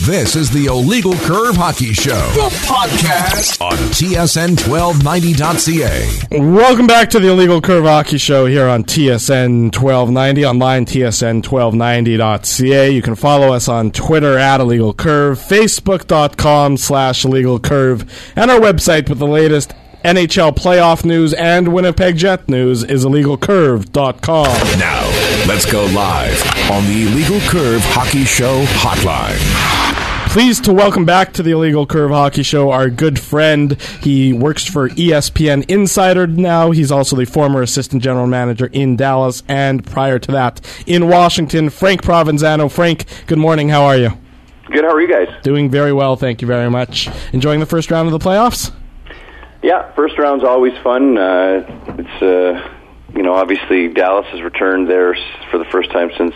This is the Illegal Curve Hockey Show, the podcast on TSN1290.ca. Welcome back to the Illegal Curve Hockey Show here on TSN 1290, online TSN1290.ca. You can follow us on Twitter at Illegal Curve, Facebook.com/Illegal Curve, and our website with the latest NHL playoff news and Winnipeg Jet news is illegalcurve.com. Now, let's go live on the Illegal Curve Hockey Show hotline. Pleased to welcome back to the Illegal Curve Hockey Show our good friend. He works for ESPN Insider now. He's also the former assistant general manager in Dallas and prior to that in Washington, Frank Provenzano. Frank, good morning. How are you? Good. How are you guys? Doing very well. Thank you very much. Enjoying the first round of the playoffs? Yeah, first round's always fun. It's obviously Dallas has returned there for the first time since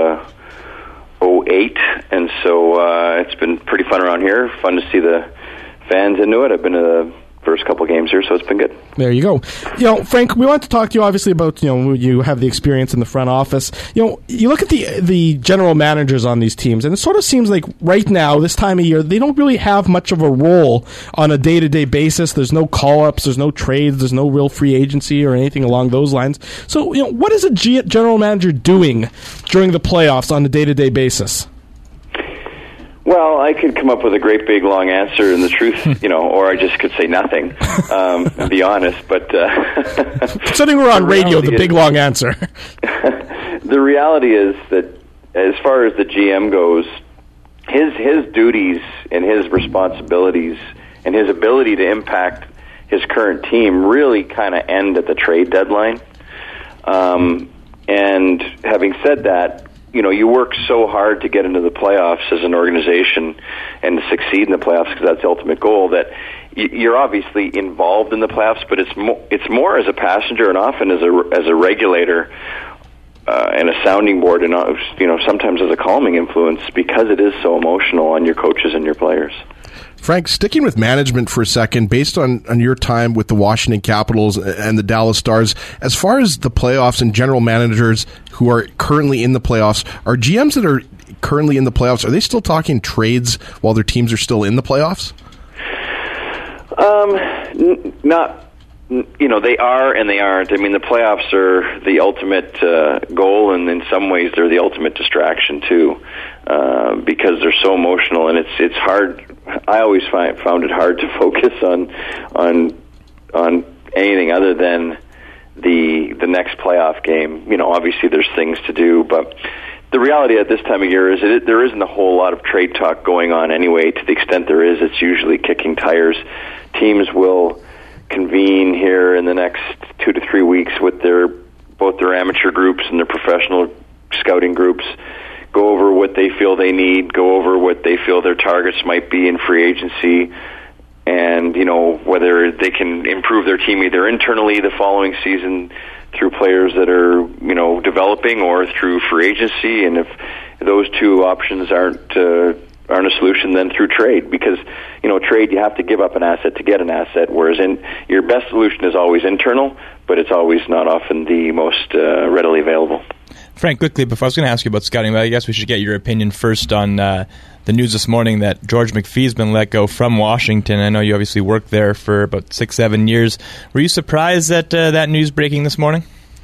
2008, and so it's been pretty fun around here. Fun to see the fans into it. I've been to the first couple games here, so it's been good. There you go. Frank, we want to talk to you obviously about, you have the experience in the front office. You look at the general managers on these teams, and it sort of seems like right now, this time of year, they don't really have much of a role on a day-to-day basis. There's no call-ups, there's no trades, there's no real free agency or anything along those lines. So, what is a general manager doing during the playoffs on a day-to-day basis? Well, I could come up with a great big long answer, and the truth, or I just could say nothing, and be honest. But sitting around radio, the big long answer. The reality is that, as far as the GM goes, his duties and his responsibilities and his ability to impact his current team really kind of end at the trade deadline. And having said that, you work so hard to get into the playoffs as an organization and to succeed in the playoffs, because that's the ultimate goal, that you're obviously involved in the playoffs, but it's more as a passenger and often as a regulator and a sounding board, and sometimes as a calming influence, because it is so emotional on your coaches and your players. Frank, sticking with management for a second, based on your time with the Washington Capitals and the Dallas Stars, as far as the playoffs and general managers who are currently in the playoffs, are GMs that are currently in the playoffs, are they still talking trades while their teams are still in the playoffs? They are and they aren't. I mean, the playoffs are the ultimate goal, and in some ways they're the ultimate distraction too, because they're so emotional, and it's hard. I always found it hard to focus on anything other than the next playoff game. Obviously there's things to do, but the reality at this time of year is there isn't a whole lot of trade talk going on anyway. To the extent there is, it's usually kicking tires. Teams will convene here in the next 2 to 3 weeks with both their amateur groups and their professional scouting groups, go over what they feel they need, go over what they feel their targets might be in free agency, and whether they can improve their team either internally the following season through players that are developing, or through free agency. And if those two options aren't a solution, then through trade, because trade, you have to give up an asset to get an asset, whereas your best solution is always internal, but it's always not often the most readily available. Frank, quickly, before I was going to ask you about scouting, but I guess we should get your opinion first on the news this morning that George McPhee's been let go from Washington. I know you obviously worked there for about 6-7 years. Were you surprised at that news breaking this morning?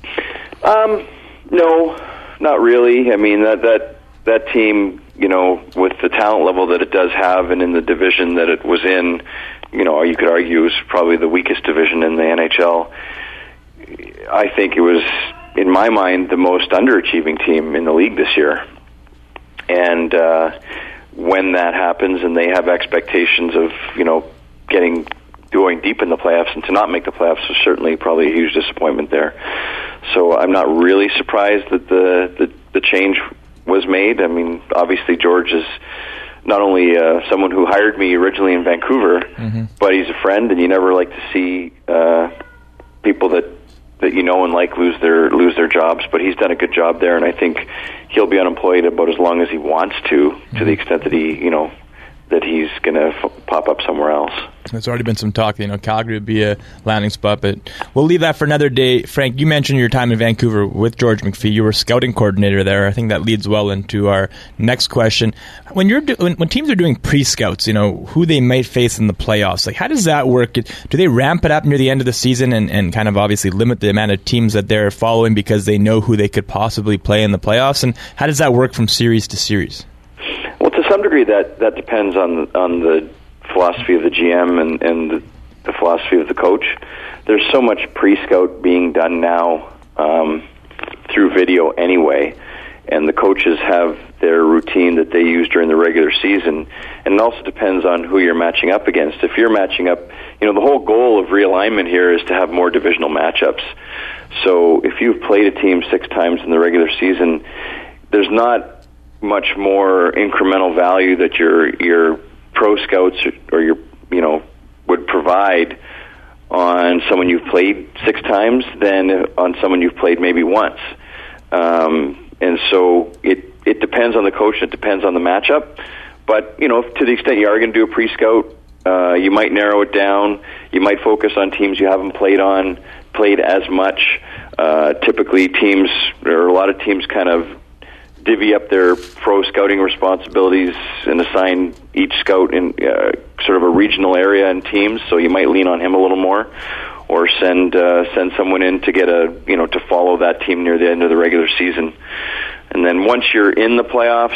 No, not really. I mean, that team, with the talent level that it does have, and in the division that it was in, you could argue is probably the weakest division in the NHL. I think it was, in my mind, the most underachieving team in the league this year. And when that happens and they have expectations of, going deep in the playoffs, and to not make the playoffs was certainly probably a huge disappointment there. So I'm not really surprised that the change was made. I mean, obviously George is not only someone who hired me originally in Vancouver, but he's a friend, and you never like to see people that and like lose their jobs. But he's done a good job there, and I think he'll be unemployed about as long as he wants to the extent that he that he's going to pop up somewhere else. There's already been some talk, Calgary would be a landing spot, but we'll leave that for another day. Frank, you mentioned your time in Vancouver with George McPhee. You were scouting coordinator there. I think that leads well into our next question. When teams are doing pre-scouts, who they might face in the playoffs, like how does that work? Do they ramp it up near the end of the season and kind of obviously limit the amount of teams that they're following because they know who they could possibly play in the playoffs? And how does that work from series to series? Well, to some degree, that depends on the philosophy of the GM and the philosophy of the coach. There's so much pre-scout being done now through video anyway, and the coaches have their routine that they use during the regular season, and it also depends on who you're matching up against. If you're matching up, the whole goal of realignment here is to have more divisional matchups. So if you've played a team 6 times in the regular season, there's not much more incremental value that your pro scouts or your would provide on someone you've played 6 times than on someone you've played maybe once. And so it depends on the coach. It depends on the matchup. But to the extent you are going to do a pre-scout, you might narrow it down. You might focus on teams you haven't played as much. Typically, a lot of teams kind of divvy up their pro scouting responsibilities and assign each scout in sort of a regional area and teams. So you might lean on him a little more, or send someone in to get to follow that team near the end of the regular season. And then once you're in the playoffs,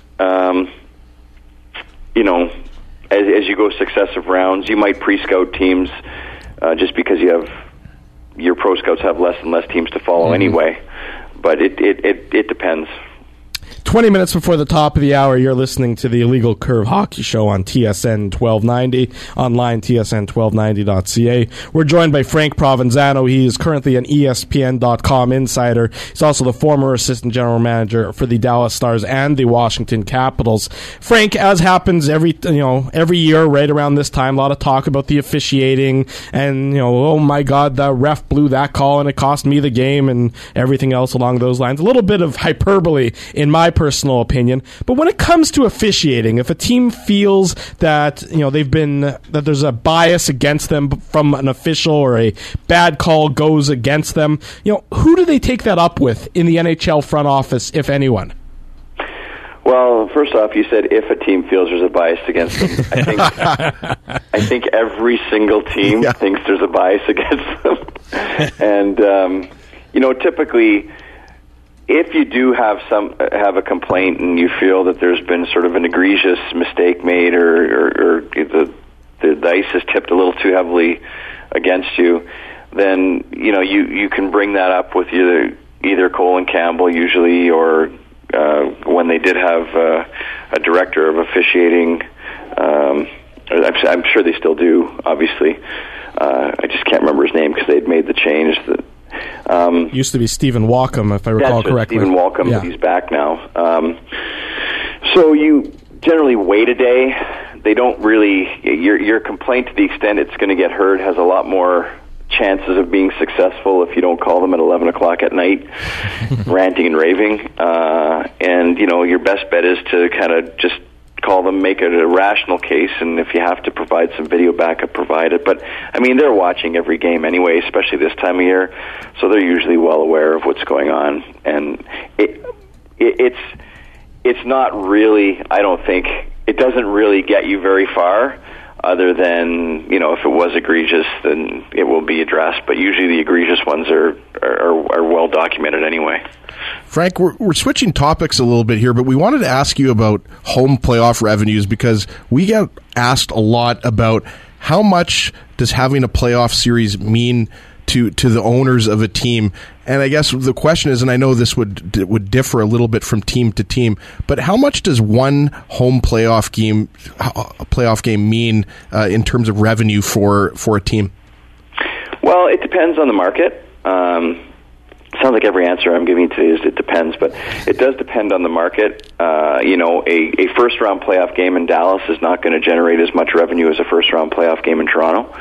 as you go successive rounds, you might pre-scout teams just because your pro scouts have less and less teams to follow anyway. But it depends. 20 minutes before the top of the hour, you're listening to the Illegal Curve Hockey Show on TSN 1290, online tsn1290.ca. We're joined by Frank Provenzano. He is currently an ESPN.com insider. He's also the former assistant general manager for the Dallas Stars and the Washington Capitals. Frank, as happens every year right around this time, a lot of talk about the officiating and, oh my God, the ref blew that call and it cost me the game and everything else along those lines. A little bit of hyperbole in my personal opinion, but when it comes to officiating, if a team feels that that there's a bias against them from an official or a bad call goes against them, who do they take that up with in the NHL front office, if anyone? Well, first off, you said if a team feels there's a bias against them. I think every single team thinks there's a bias against them, and typically, if you do have a complaint and you feel that there's been sort of an egregious mistake made or the dice is tipped a little too heavily against you, then you can bring that up with either Colin Campbell usually, or when they did have a director of officiating. I'm sure they still do, obviously. I just can't remember his name because they'd made the change. Used to be Stephen Walcom, if I recall correctly. Stephen Walcom, but he's back now. So you generally wait a day. They don't really. Your complaint, to the extent it's going to get heard, has a lot more chances of being successful if you don't call them at 11 o'clock at night, ranting and raving. And your best bet is to kind of just call them, make it a rational case, and if you have to provide some video backup, provide it. But they're watching every game anyway, especially this time of year, so they're usually well aware of what's going on. And it's not really, I don't think, it doesn't really get you very far, other than if it was egregious, then it will be addressed. But usually the egregious ones are well documented anyway. Frank, we're switching topics a little bit here, but we wanted to ask you about home playoff revenues, because we get asked a lot about how much does having a playoff series mean to the owners of a team. And I guess the question is, and I know this would differ a little bit from team to team, but how much does one home playoff game mean in terms of revenue for a team? Well, it depends on the market. Sounds like every answer I'm giving today is it depends, but it does depend on the market. A first-round playoff game in Dallas is not going to generate as much revenue as a first-round playoff game in Toronto,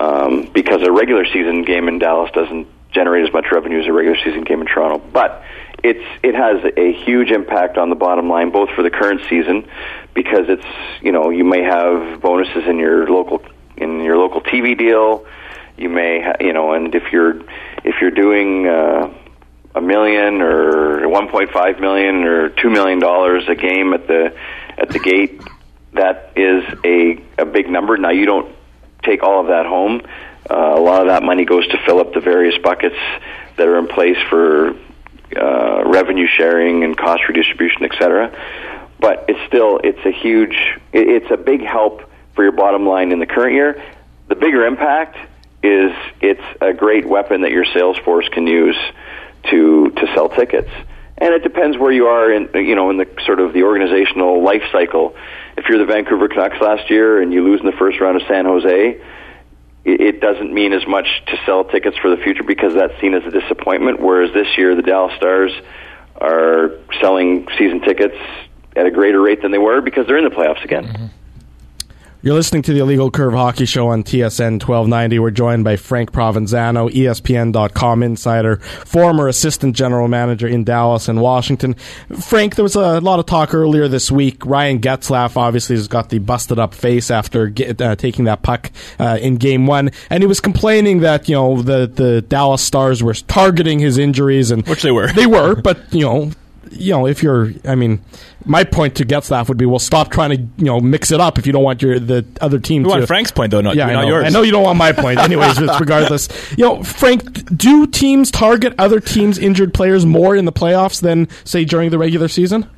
because a regular season game in Dallas doesn't generate as much revenue as a regular season game in Toronto. But it has a huge impact on the bottom line, both for the current season, because it's, you may have bonuses in your local TV deal. You may, and if you're doing $1 million or $1.5 million or $2 million a game at the gate, that is a big number. Now, you don't take all of that home. A lot of that money goes to fill up the various buckets that are in place for revenue sharing and cost redistribution, etc. But it's a big help for your bottom line in the current year. The bigger impact is it's a great weapon that your sales force can use to sell tickets. And it depends where you are in the sort of the organizational life cycle. If you're the Vancouver Canucks last year and you lose in the first round of San Jose, it doesn't mean as much to sell tickets for the future because that's seen as a disappointment, whereas this year the Dallas Stars are selling season tickets at a greater rate than they were because they're in the playoffs again. Mm-hmm. You're listening to the Illegal Curve Hockey Show on TSN 1290. We're joined by Frank Provenzano, ESPN.com insider, former assistant general manager in Dallas and Washington. Frank, there was a lot of talk earlier this week. Ryan Getzlaf obviously has got the busted-up face after taking that puck in Game 1, and he was complaining that the Dallas Stars were targeting his injuries, and which they were. They were, but if you're, my point to Getzlaf would be, well, stop trying to, mix it up if you don't want the other team to. You want Frank's point, though, not yours. I know you don't want my point. Anyways, regardless. Frank, do teams target other teams' injured players more in the playoffs than, say, during the regular season?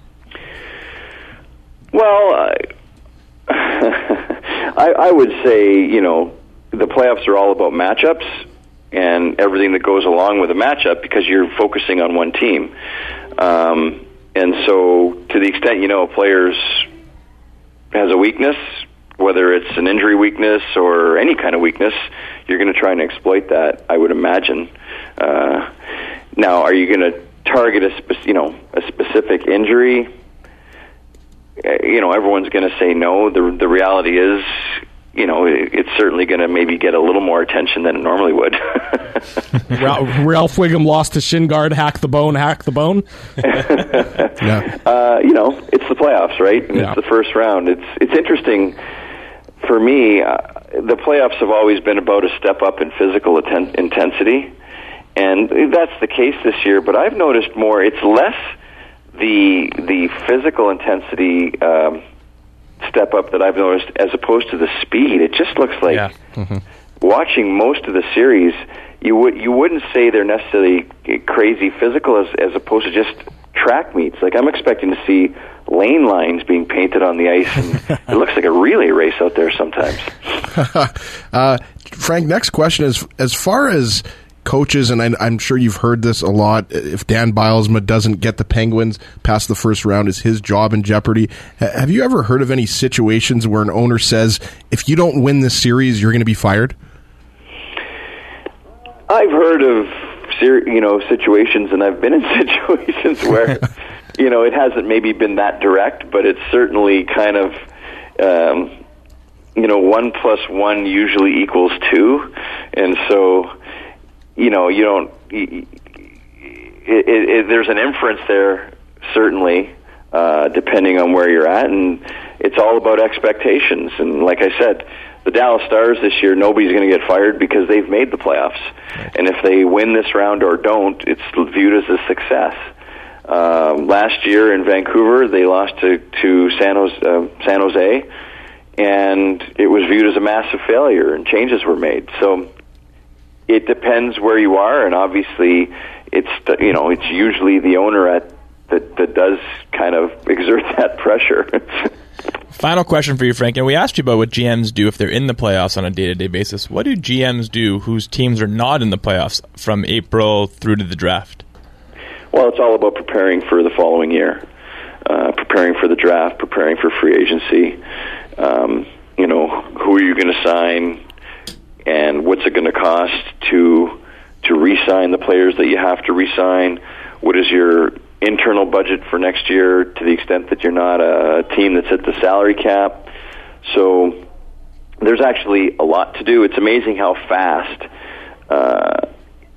Well, I would say, the playoffs are all about matchups and everything that goes along with a matchup because you're focusing on one team. And so to the extent a player has a weakness, whether it's an injury weakness or any kind of weakness, you're going to try and exploit that, I would imagine. Now, are you going to target a specific injury? Everyone's going to say no. The reality is, it's certainly going to maybe get a little more attention than it normally would. Ralph Wiggum lost his shin guard, hack the bone. Yeah. It's the playoffs, right? And it's the first round. It's interesting for me. The playoffs have always been about a step up in physical intensity, and that's the case this year. But I've noticed more. It's less the physical intensity step up that I've noticed as opposed to the speed. It just looks like watching most of the series, you wouldn't say they're necessarily crazy physical as opposed to just track meets. Like, I'm expecting to see lane lines being painted on the ice, and it looks like a relay race out there sometimes. Frank, next question is, as far as coaches, and I'm sure you've heard this a lot, if Dan Bylsma doesn't get the Penguins past the first round, is his job in jeopardy? Have you ever heard of any situations where an owner says, if you don't win this series, you're going to be fired? I've heard of situations, and I've been in situations where it hasn't maybe been that direct, but it's certainly kind of 1 + 1 usually equals 2, and so there's an inference there, certainly, depending on where you're at, and it's all about expectations. And like I said, the Dallas Stars this year, nobody's going to get fired because they've made the playoffs. And if they win this round or don't, it's viewed as a success. Last year in Vancouver, they lost to San Jose, and it was viewed as a massive failure, and changes were made. So it depends where you are, and obviously it's usually the owner that does kind of exert that pressure. Final question for you, Frank. And we asked you about what GMs do if they're in the playoffs on a day-to-day basis. What do GMs do whose teams are not in the playoffs from April through to the draft? Well, it's all about preparing for the following year, preparing for the draft, preparing for free agency. Who are you going to sign, and what's it going to cost to re-sign the players that you have to re-sign? What is your internal budget for next year, to the extent that you're not a team that's at the salary cap? So there's actually a lot to do. It's amazing how fast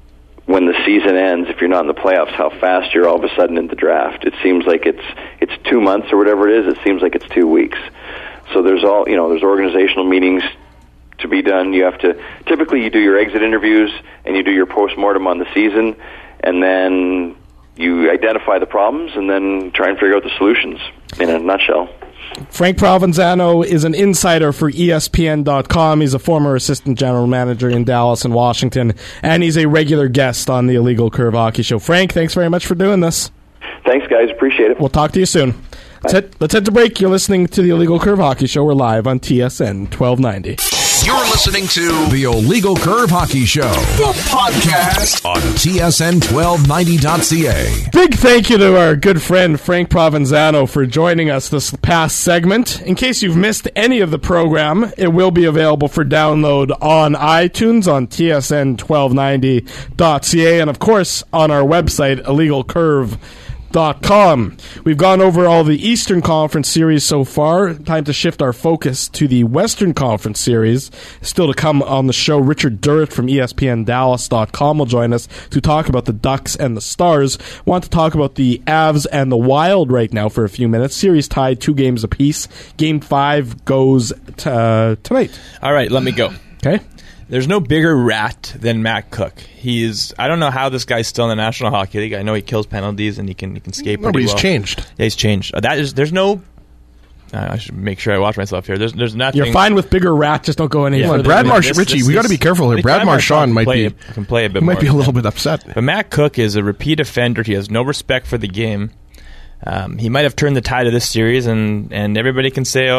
when the season ends, if you're not in the playoffs, how fast you're all of a sudden in the draft. It seems like it's 2 months or whatever it is. It seems like it's 2 weeks. So there's there's organizational meetings to be done. Typically you do your exit interviews and you do your postmortem on the season, and then you identify the problems and then try and figure out the solutions in a nutshell. Frank Provenzano is an insider for ESPN.com. He's a former assistant general manager in Dallas and Washington, and he's a regular guest on the Illegal Curve Hockey Show. Frank, thanks very much for doing this. Thanks, guys. Appreciate it. We'll talk to you soon. Let's head to break. You're listening to the Illegal Curve Hockey Show. We're live on TSN 1290. You're listening to the Illegal Curve Hockey Show, the podcast on TSN1290.ca. Big thank you to our good friend Frank Provenzano for joining us this past segment. In case you've missed any of the program, it will be available for download on iTunes, on TSN1290.ca, and of course on our website, illegalcurve.com. We've gone over all the Eastern Conference series so far. Time to shift our focus to the Western Conference series. Still to come on the show, Richard Durrett from ESPNDallas.com will join us to talk about the Ducks and the Stars. Want to talk about the Avs and the Wild right now for a few minutes. Series tied 2 games apiece. Game 5 goes tonight. All right, let me go. Okay. There's no bigger rat than Matt Cook. I don't know how this guy's still in the National Hockey League. I know he kills penalties and he can skate pretty well. Nobody's changed. Yeah, he's changed. There's no... I should make sure I watch myself here. There's nothing... You're fine with bigger rat, just don't go any further. Brad Marchand, Richie, we got to be careful here. Brad Marchand might be a little bit upset. But Matt Cook is a repeat offender. He has no respect for the game. He might have turned the tide of this series, and everybody can say,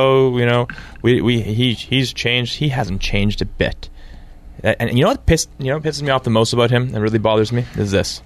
he's changed. He hasn't changed a bit. And you know what pisses me off the most about him and really bothers me is this.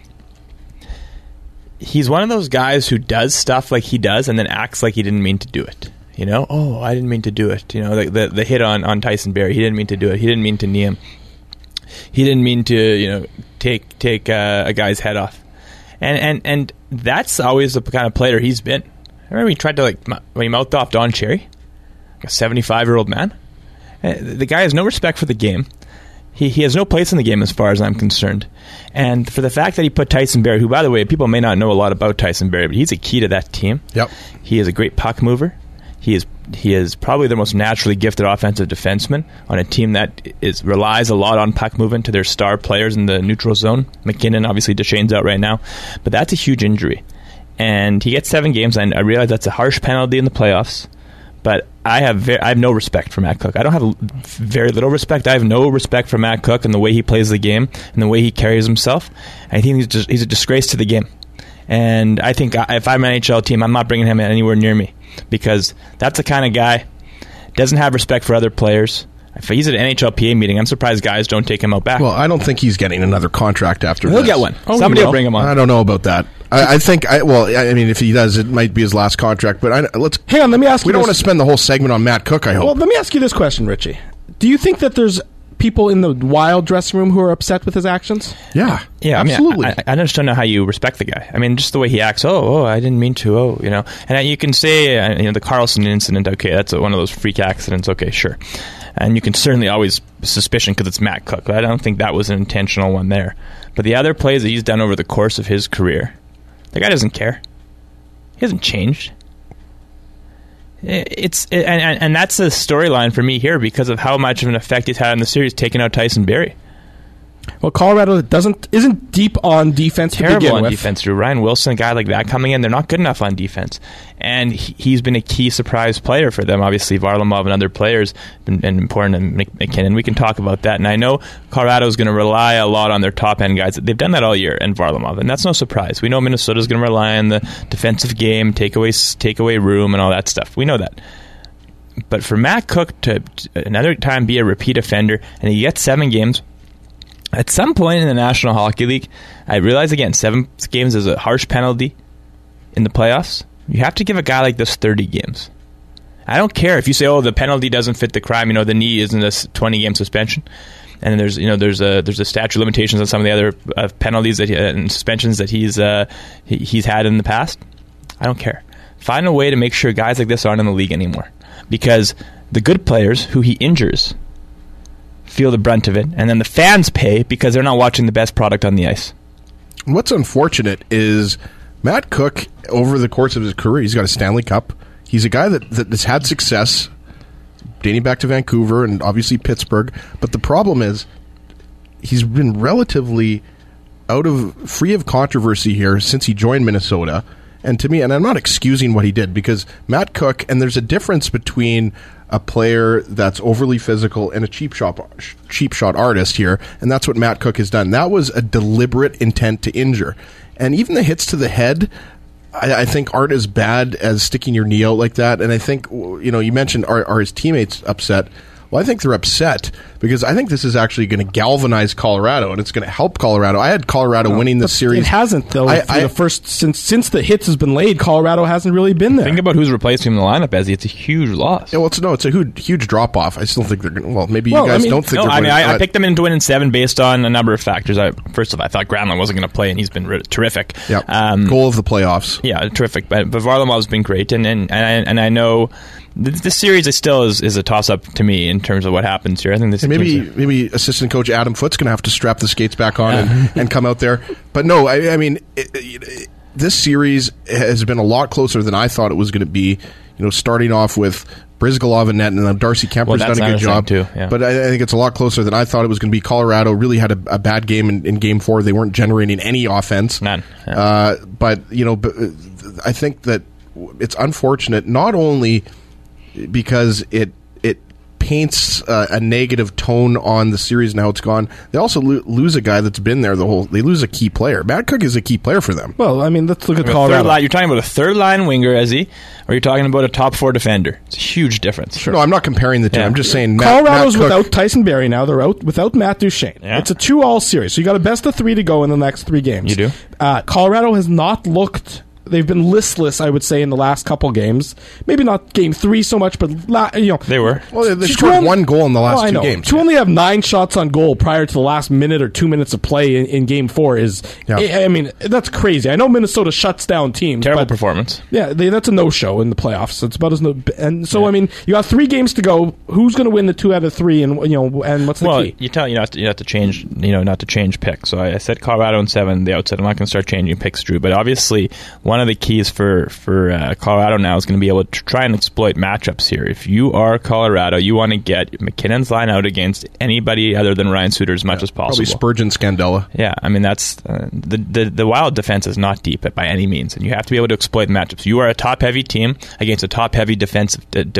He's one of those guys who does stuff like he does and then acts like he didn't mean to do it. I didn't mean to do it. The hit on Tyson Barrie, he didn't mean to do it. He didn't mean to knee him. He didn't mean to take a guy's head off. And that's always the kind of player he's been. I remember he tried to when he mouthed off Don Cherry, a 75-year-old man. The guy has no respect for the game. He has no place in the game as far as I'm concerned. And for the fact that he put Tyson Barrie, who, by the way, people may not know a lot about Tyson Barrie, but he's a key to that team. Yep. He is a great puck mover. He is probably the most naturally gifted offensive defenseman on a team that relies a lot on puck movement to their star players in the neutral zone. McKinnon, obviously, Deschain's out right now. But that's a huge injury. And he gets 7 games, and I realize that's a harsh penalty in the playoffs. But I have no respect for Matt Cook. I don't have very little respect. I have no respect for Matt Cook and the way he plays the game and the way he carries himself. I think he's a disgrace to the game. And I think if I'm an NHL team, I'm not bringing him anywhere near me because that's the kind of guy doesn't have respect for other players. If he's at an NHLPA meeting, I'm surprised guys don't take him out back. Well, I don't think he's getting another contract after this. He'll get one. Somebody will bring him on. I don't know about that. I think, if he does, it might be his last contract. But let's hang on. Let me ask you. We don't want to spend the whole segment on Matt Cook, I hope. Well, let me ask you this question, Richie. Do you think that there's people in the Wild dressing room who are upset with his actions? Yeah, absolutely. I just don't know how you respect the guy. I mean, just the way he acts. I didn't mean to. And you can say, the Carlson incident. Okay, that's one of those freak accidents. Okay, sure. And you can certainly always suspicion because it's Matt Cook. I don't think that was an intentional one there. But the other plays that he's done over the course of his career, the guy doesn't care. He hasn't changed. And that's a storyline for me here because of how much of an effect he's had in the series, taking out Tyson Barrie. Well, Colorado isn't deep on defense. Terrible on defense. Through Ryan Wilson, a guy like that coming in, they're not good enough on defense. And he's been a key surprise player for them. Obviously, Varlamov and other players and important, and McKinnon. We can talk about that. And I know Colorado's going to rely a lot on their top end guys. They've done that all year, and Varlamov, and that's no surprise. We know Minnesota's going to rely on the defensive game, take away room, and all that stuff. We know that. But for Matt Cook to another time be a repeat offender, and he gets 7 games. At some point in the National Hockey League, I realize, again, 7 games is a harsh penalty in the playoffs. You have to give a guy like this 30 games. I don't care if you say, the penalty doesn't fit the crime. The knee isn't a 20-game suspension. And there's a statute of limitations on some of the other penalties and suspensions that he's had in the past. I don't care. Find a way to make sure guys like this aren't in the league anymore. Because the good players who he injures feel the brunt of it, and then the fans pay because they're not watching the best product on the ice. What's unfortunate is Matt Cooke, over the course of his career, he's got a Stanley Cup. He's a guy that has had success dating back to Vancouver and obviously Pittsburgh. But the problem is he's been relatively free of controversy here since he joined Minnesota. And to me, and I'm not excusing what he did, because Matt Cooke, and there's a difference between a player that's overly physical and a cheap shot artist here, and that's what Matt Cooke has done. That was a deliberate intent to injure. And even the hits to the head, I think aren't as bad as sticking your knee out like that. And I think, you mentioned are his teammates upset? Well, I think they're upset because I think this is actually going to galvanize Colorado, and it's going to help Colorado. I had Colorado winning this series. It hasn't, though. Since the hits has been laid, Colorado hasn't really been there. Think about who's replacing him in the lineup, Ezzy. It's a huge loss. Yeah, it's a huge drop off. I still think they're going to. Well, maybe you guys don't think they're going to. I picked them into winning 7 based on a number of factors. First of all, I thought Granlund wasn't going to play, and he's been terrific. Yeah, goal of the playoffs. Yeah, terrific. But Varlamov's been great, and I know. This series is a toss-up to me in terms of what happens here. I think this maybe assistant coach Adam Foote's going to have to strap the skates back on and come out there. But no, I mean, this series has been a lot closer than I thought it was going to be. Starting off with Brizgalov and net, and then Darcy Kemper's done a good job too. Yeah. But I think it's a lot closer than I thought it was going to be. Colorado really had a bad game in Game 4. They weren't generating any offense. None. Yeah. But I think that it's unfortunate not only because it paints a negative tone on the series and how it's gone. They also lose a guy that's been there they lose a key player. Matt Cooke is a key player for them. Well, I mean, let's look at Colorado. You're talking about a third-line winger, Ezzy, or you're talking about a top-4 defender. It's a huge difference. Sure. No, I'm not comparing the two. Yeah. I'm just saying Colorado's without Tyson Barrie now. They're out without Matt Duchene. Yeah. It's a 2-all series, so you got a best of 3 to go in the next 3 games. You do. Colorado has not looked... They've been listless, I would say, in the last couple games. Maybe not Game 3 so much, but they were. Well, they scored 1 goal in the last 2 games. To only have 9 shots on goal prior to the last minute or 2 minutes of play in Game 4 is. Yeah. I mean, that's crazy. I know Minnesota shuts down teams. Terrible performance. Yeah, that's a no-show in the playoffs. It's about as and so. Yeah. I mean, you got 3 games to go. Who's going to win the 2 out of 3? And and what's the key? You have to change. Not to change picks. So I said Colorado in 7 the outset. I'm not going to start changing picks, Drew. But obviously, one of the keys for Colorado now is going to be able to try and exploit matchups here. If you are Colorado, you want to get McKinnon's line out against anybody other than Ryan Suter as much as possible. Probably Spurgeon, Scandella. Yeah, I mean, that's the Wild defense is not deep by any means, and you have to be able to exploit matchups. You are a top-heavy team against a top-heavy defense.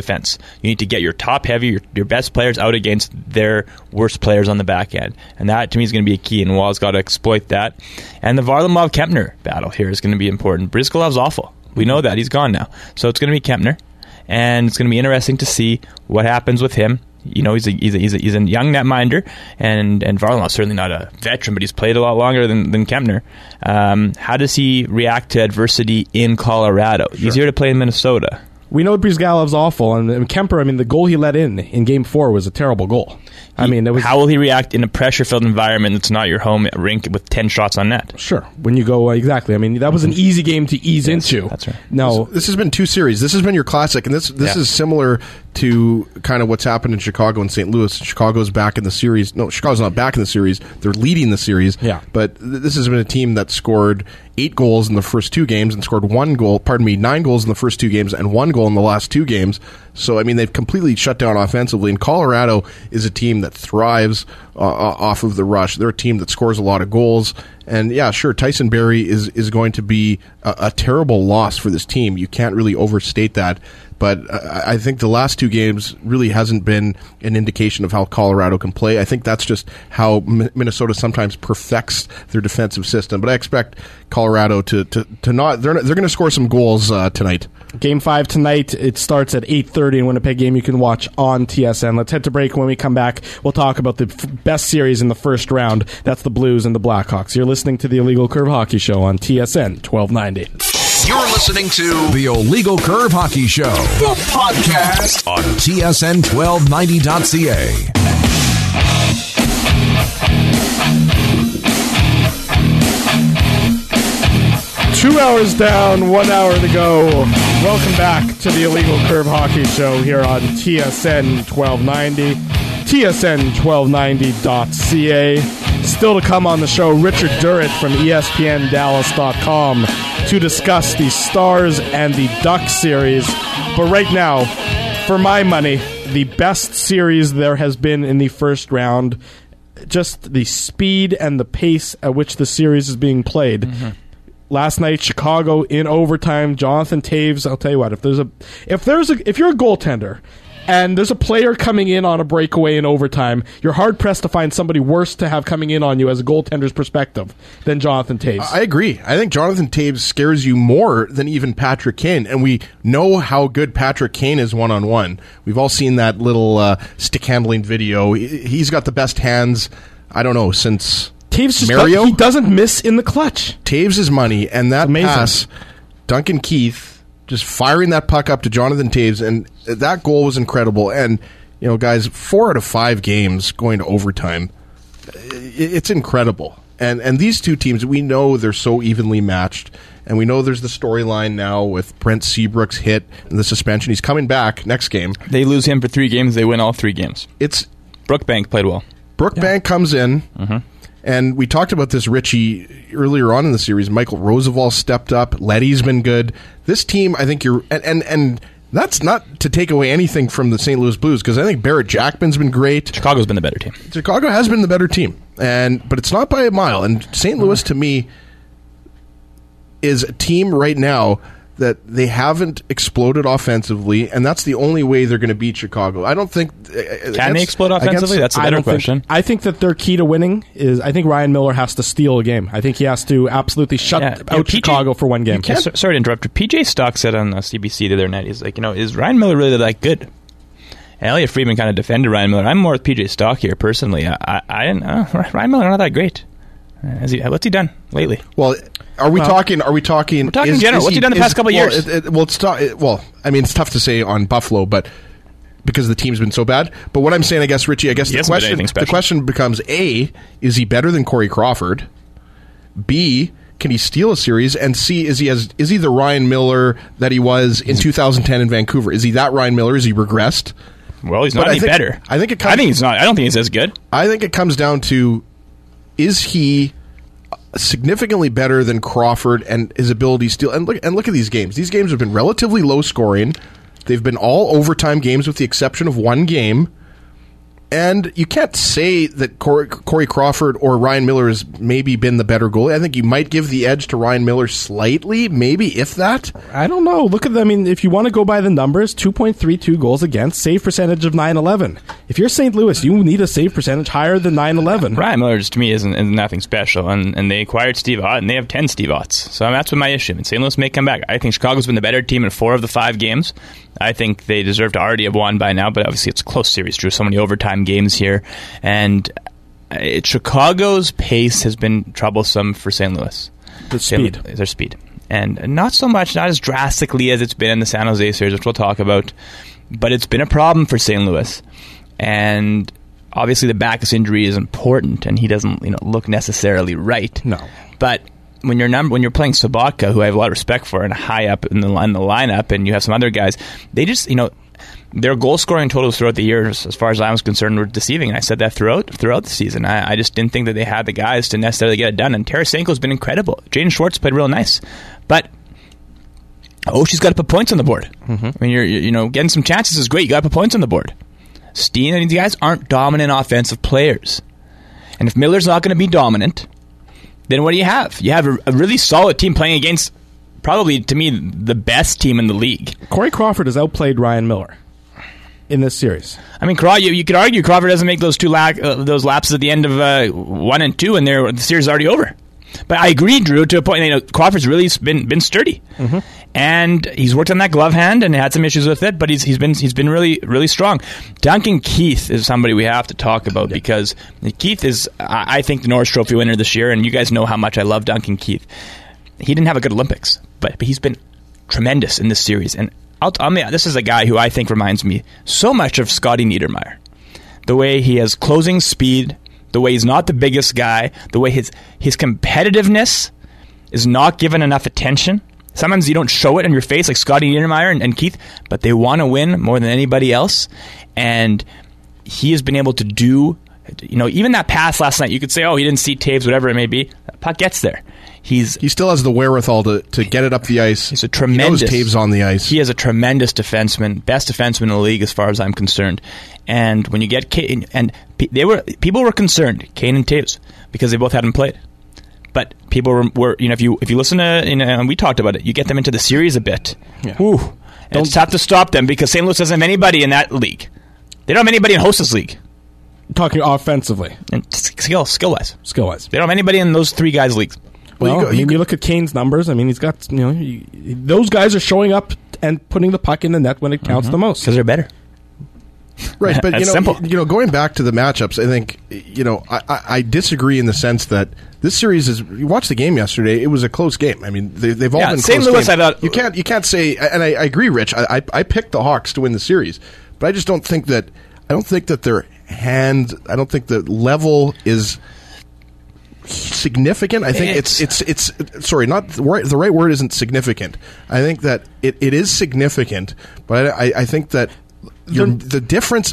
You need to get your top-heavy, your best players out against their worst players on the back end, and that, to me, is going to be a key, and Wild's got to exploit that. And the Varlamov-Kempner battle here is going to be important. Brizgalov's awful. We know that. He's gone now. So it's going to be Kempner, and it's going to be interesting to see what happens with him. He's a young netminder, and Varlamov's certainly not a veteran, but he's played a lot longer than Kempner. How does he react to adversity in Colorado? Sure. He's here to play in Minnesota. We know Brizgalov's awful, and Kemper, I mean, the goal he let in Game 4 was a terrible goal. How will he react in a pressure-filled environment that's not your home rink with 10 shots on net? Sure. When you go, exactly. I mean, that was an easy game to ease into. That's right. No. This has been 2 series. This has been your classic, and this is similar to kind of what's happened in Chicago and St. Louis. Chicago's back in the series. No, Chicago's not back in the series. They're leading the series. Yeah. But this has been a team that scored 8 goals in the first 2 games and scored 9 goals in the first 2 games and 1 goal in the last 2 games. So, I mean, they've completely shut down offensively. And Colorado is a team that thrives off of the rush. They're a team that scores a lot of goals. And, yeah, sure, Tyson Barrie is going to be a terrible loss for this team. You can't really overstate that. But I think the last 2 games really hasn't been an indication of how Colorado can play. I think that's just how Minnesota sometimes perfects their defensive system. But I expect Colorado to not. They're going to score some goals tonight. Game 5 tonight. It starts at 8:30 in Winnipeg. Game you can watch on TSN. Let's head to break. When we come back, we'll talk about the best series in the first round. That's the Blues and the Blackhawks. You're listening to the Illegal Curve Hockey Show on TSN 1290. You're listening to the Illegal Curve Hockey Show, the podcast on TSN 1290.ca. 2 hours down, 1 hour to go. Welcome back to the Illegal Curve Hockey Show here on TSN 1290, TSN1290.ca. Still to come on the show, Richard Durrett from ESPNDallas.com to discuss the Stars and the Ducks series. But right now, for my money, the best series there has been in the first round, just the speed and the pace at which the series is being played. Mm-hmm. Last night, Chicago in overtime. Jonathan Toews. I'll tell you what. If you're a goaltender and there's a player coming in on a breakaway in overtime, you're hard pressed to find somebody worse to have coming in on you as a goaltender's perspective than Jonathan Toews. I agree. I think Jonathan Toews scares you more than even Patrick Kane, and we know how good Patrick Kane is one-on-one. We've all seen that little stick handling video. He's got the best hands. I don't know since. Toews Mario? He doesn't miss in the clutch. Toews is money, and that pass, Duncan Keith just firing that puck up to Jonathan Toews, and that goal was incredible. And, guys, 4 out of 5 games going to overtime, it's incredible. And these two teams, we know they're so evenly matched, and we know there's the storyline now with Brent Seabrook's hit and the suspension. He's coming back next game. They lose him for 3 games, they win all 3 games. Brookbank played well. Brookbank comes in. Mm-hmm. And we talked about this, Richie, earlier on in the series. Michael Roosevelt stepped up. Letty's been good. This team, I think and that's not to take away anything from the St. Louis Blues, because I think Barrett Jackman's been great. Chicago's been the better team. Chicago has been the better team, but it's not by a mile. And St. Louis, to me, is a team right now that they haven't exploded offensively, and that's the only way they're going to beat Chicago. I don't think... Can they explode offensively? That's a better question. I think that their key to winning is, I think Ryan Miller has to steal a game. I think he has to absolutely shut out Chicago for one game. Sorry to interrupt. PJ Stock said on CBC the other night, he's like, is Ryan Miller really that good? And Elliot Friedman kind of defended Ryan Miller. I'm more with PJ Stock here, personally. I didn't know. Ryan Miller not that great. What's he done lately? Well... Are we talking? We're talking in general. What's he done the past couple of years? It's tough to say on Buffalo, but because the team's been so bad. But what I'm saying, Richie, the question becomes: A, is he better than Corey Crawford? B, can he steal a series? And C, is he the Ryan Miller that he was in 2010 in Vancouver? Is he that Ryan Miller? Is he regressed? Well, he's not any better. I think he's not. I don't think he's as good. I think it comes down to: is he significantly better than Crawford and his ability to steal? And look at these games. These games have been relatively low scoring. They've been all overtime games with the exception of one game. And you can't say that Corey Crawford or Ryan Miller has maybe been the better goalie. I think you might give the edge to Ryan Miller slightly, maybe, if that. I don't know. Look at them. I mean, if you want to go by the numbers, 2.32 goals against, save percentage of 911. If you're St. Louis, you need a save percentage higher than 911. Ryan Miller, just to me, isn't nothing special. And they acquired Steve Ott, and they have 10 Steve Otts. So that's what my issue. And St. Louis may come back. I think Chicago's been the better team in 4 of the 5 games. I think they deserve to already have won by now, but obviously it's a close series, Drew. So many overtime games here. And Chicago's pace has been troublesome for St. Louis. Their speed. And not as drastically as it's been in the San Jose series, which we'll talk about, but it's been a problem for St. Louis. And obviously the Backes injury is important, and he doesn't look necessarily right. No. But when you're playing Sobotka, who I have a lot of respect for, and high up in the lineup, and you have some other guys, they just their goal scoring totals throughout the year, as far as I was concerned, were deceiving. And I said that throughout the season. I just didn't think that they had the guys to necessarily get it done. And Tarasenko's been incredible. Jaden Schwartz played real nice, but she's got to put points on the board. Mm-hmm. I mean, you're getting some chances is great. You got to put points on the board. Steen and these guys aren't dominant offensive players, and if Miller's not going to be dominant, then what do you have? You have a really solid team playing against probably, to me, the best team in the league. Corey Crawford has outplayed Ryan Miller in this series. I mean, you could argue Crawford doesn't make those those lapses at the end of 1 and 2, and the series is already over. But I agree, Drew, to a point. Crawford's really been sturdy, mm-hmm. and he's worked on that glove hand and had some issues with it. But he's been really, really strong. Duncan Keith is somebody we have to talk about because Keith is, I think, the Norris Trophy winner this year, and you guys know how much I love Duncan Keith. He didn't have a good Olympics, but he's been tremendous in this series. And this is a guy who I think reminds me so much of Scotty Niedermayer. The way he has closing speed, the way he's not the biggest guy, the way his competitiveness is not given enough attention. Sometimes you don't show it in your face, like Scotty Niedermayer and Keith, but they want to win more than anybody else. And he has been able to do, even that pass last night, you could say, he didn't see Taves, whatever it may be. That puck gets there. He still has the wherewithal to get it up the ice. He's a tremendous. He knows Taves on the ice. He is a tremendous defenseman, best defenseman in the league as far as I'm concerned. And when you get Kane, and people were concerned, Kane and Taves, because they both hadn't played. But people were if you listen to, and we talked about it, you get them into the series a bit. Yeah. And it's tough to stop them because St. Louis doesn't have anybody in that league. They don't have anybody in Hostess League. Talking offensively. And skill-wise. Skill-wise. They don't have anybody in those three guys' leagues. Well, you look at Kane's numbers. I mean, he's got, those guys are showing up and putting the puck in the net when it counts the most. Because they're better. Right, but simple. Going back to the matchups, I think I disagree in the sense that this series is. You watched the game yesterday; it was a close game. I mean, they've all been St. close Louis. games. I thought you can't say, and I agree, Rich. I picked the Hawks to win the series, but I just don't think that. I don't think that I don't think the level is significant. I think it's sorry, not the right word isn't significant. I think that it is significant, but I think that. The difference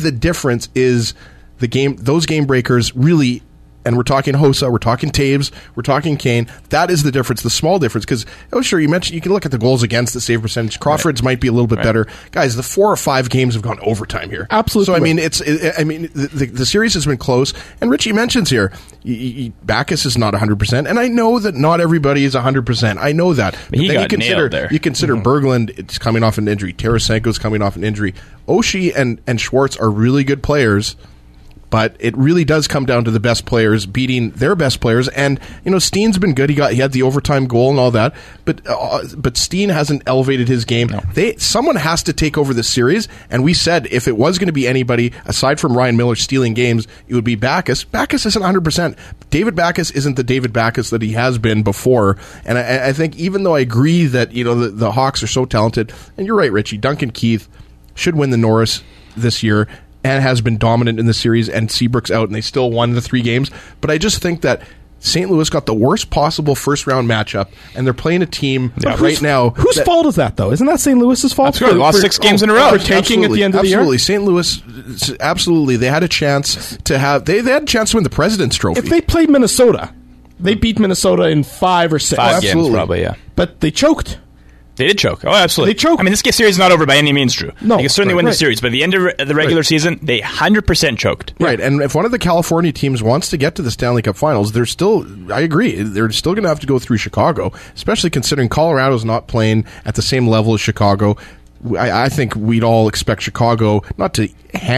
is those game breakers really, and we're talking Hossa, we're talking Taves, we're talking Kane. That is the difference, the small difference. Because sure, you mentioned you can look at the goals against, the save percentage. Crawford's might be a little bit better. Guys, the 4 or 5 games have gone overtime here. Absolutely. So I mean, the series has been close. And Richie mentions here, Backes is not 100%, and I know that not everybody is 100%. I know that. But he got nailed there. You consider Berglund, it's coming off an injury. Tarasenko's coming off an injury. Oshie and Schwartz are really good players, but it really does come down to the best players beating their best players. And Steen's been good. He had the overtime goal and all that, but Steen hasn't elevated his game. No. Someone has to take over this series. And we said if it was going to be anybody aside from Ryan Miller stealing games, it would be Backes. Backes isn't 100%. David Backes isn't the David Backes that he has been before. And I think even though I agree that the Hawks are so talented, and you're right, Richie, Duncan Keith should win the Norris this year and has been dominant in the series, and Seabrook's out and they still won the 3 games. But I just think that St. Louis got the worst possible first-round matchup, and they're playing a team right now. Whose fault is that, though? Isn't that St. Louis's fault? They lost 6 games in a row. For taking at the end of the year? Absolutely. St. Louis, absolutely. They had a chance to have... They had a chance to win the President's Trophy. If they played Minnesota, they beat Minnesota in 5 or 6. 5 games, probably, yeah. But they choked. They did choke. Oh, absolutely. They choked. I mean, this series is not over by any means, Drew. No. They can certainly win the series, but at the end of the regular season, they 100% choked. Right, and if one of the California teams wants to get to the Stanley Cup Finals, they're still, I agree, they're still going to have to go through Chicago, especially considering Colorado's not playing at the same level as Chicago. I think we'd all expect Chicago not to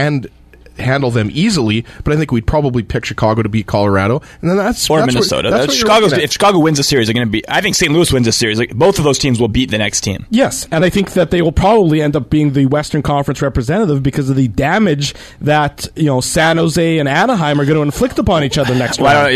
handle them easily, but I think we'd probably pick Chicago to beat Colorado, and then that's Minnesota. If Chicago wins the series, they're going to be. I think St. Louis wins the series. Both of those teams will beat the next team. Yes, and I think that they will probably end up being the Western Conference representative because of the damage that San Jose and Anaheim are going to inflict upon each other next round.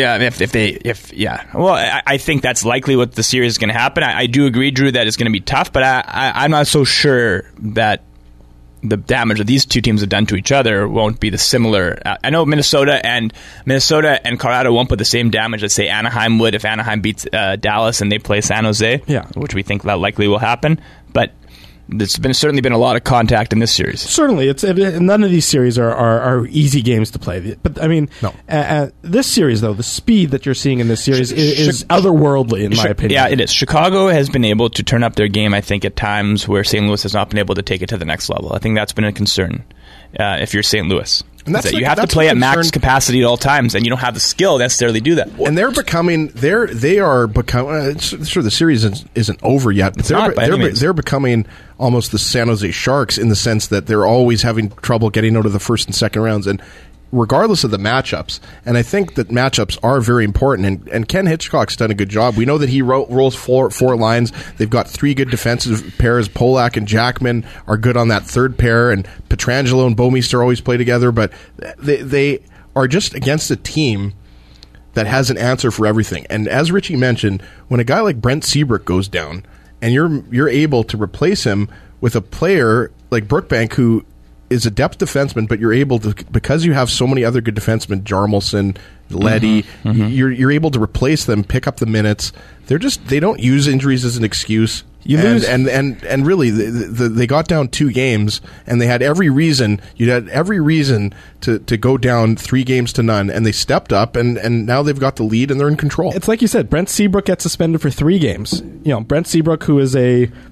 Well, I think that's likely what the series is going to happen. I do agree, Drew, that it's going to be tough, but I'm not so sure that the damage that these two teams have done to each other won't be the similar. I know Minnesota and Colorado won't put the same damage that, say, Anaheim would if Anaheim beats Dallas and they play San Jose, which we think that likely will happen. But there's certainly been a lot of contact in this series. Certainly. None of these series are easy games to play. But, I mean, this series, though, the speed that you're seeing in this series is otherworldly, in my opinion. Yeah, it is. Chicago has been able to turn up their game, I think, at times where St. Louis has not been able to take it to the next level. I think that's been a concern if you're St. Louis. And you have to play at max capacity at all times, and you don't have the skill to necessarily do that. And they're becoming. Sure, the series isn't over yet, but they're becoming almost the San Jose Sharks in the sense that they're always having trouble getting out of the first and second rounds, and regardless of the matchups. And I think that matchups are very important, and Ken Hitchcock's done a good job. We know that he rolls four lines. They've got 3 good defensive pairs. Polak and Jackman are good on that third pair, and Pietrangelo and Bouwmeester always play together, but they are just against a team that has an answer for everything. And as Richie mentioned, when a guy like Brent Seabrook goes down, and you're able to replace him with a player like Brookbank, who is a depth defenseman, but you're able to, because you have so many other good defensemen, Jarmelson, Leddy, you're able to replace them, pick up the minutes. They don't use injuries as an excuse. You lose, and really, they got down 2 games, and they had every reason. You had every reason to go down 3 games to none, and they stepped up, and now they've got the lead, and they're in control. It's like you said, Brent Seabrook gets suspended for 3 games. Brent Seabrook, who is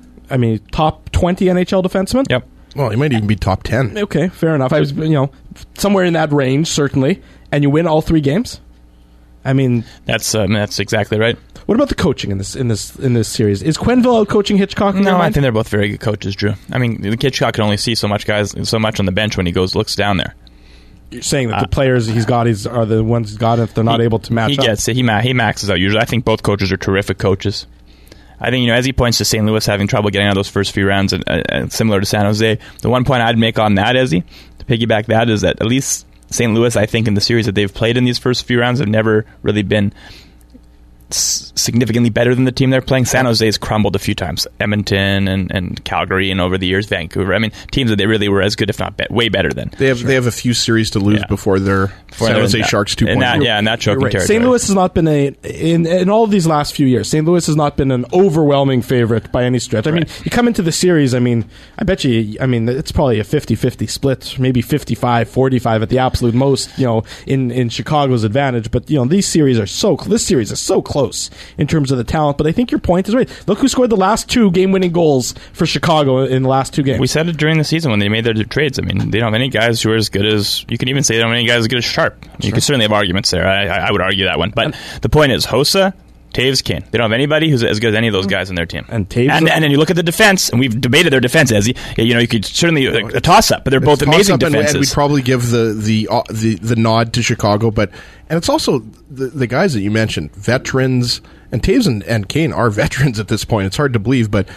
top 20 NHL defenseman. Yep. Well, he might even be top 10. Okay, fair enough. I was, somewhere in that range, certainly. And you win all 3 games. I mean, that's exactly right. What about the coaching in this series? Is Quenneville out coaching Hitchcock? No, I think they're both very good coaches, Drew. I mean, Hitchcock can only see so much on the bench when he looks down there. You're saying that the players he's got are the ones he's got if they're not able to match up? He maxes out usually. I think both coaches are terrific coaches. I think, as he points to St. Louis having trouble getting out of those first few rounds, and similar to San Jose, the one point I'd make on that, Ezzy, to piggyback that, is that at least St. Louis, I think, in the series that they've played in these first few rounds have never really been significantly better than the team they're playing. San Jose has crumbled a few times. Edmonton and Calgary, and over the years Vancouver. I mean, teams that they really were as good, if not way better than. They have a few series to lose before their San Jose Sharks 2.0. And that choking territory. St. Louis has not been in all of these last few years. St. Louis has not been an overwhelming favorite by any stretch. I mean, you come into the series. I bet you. It's probably a 50-50 split, maybe 55-45 at the absolute most. In Chicago's advantage. But these series are so. This series is so close in terms of the talent, but I think your point is right. Look who scored the last 2 game-winning goals for Chicago in the last 2 games. We said it during the season when they made their trades. I mean, they don't have any guys who are as good as, you can even say they don't have any guys as good as Sharp. Sure. You could certainly have arguments there. I would argue that one. But the point is, Hossa, Taves, Kane. They don't have anybody who's as good as any of those guys on their team. And Taves, and then you look at the defense, and we've debated their defense, as you could certainly a toss-up, but they're both amazing defenses. And we'd probably give the nod to Chicago, and it's also the guys that you mentioned, veterans. And Taves and Kane are veterans at this point. It's hard to believe, but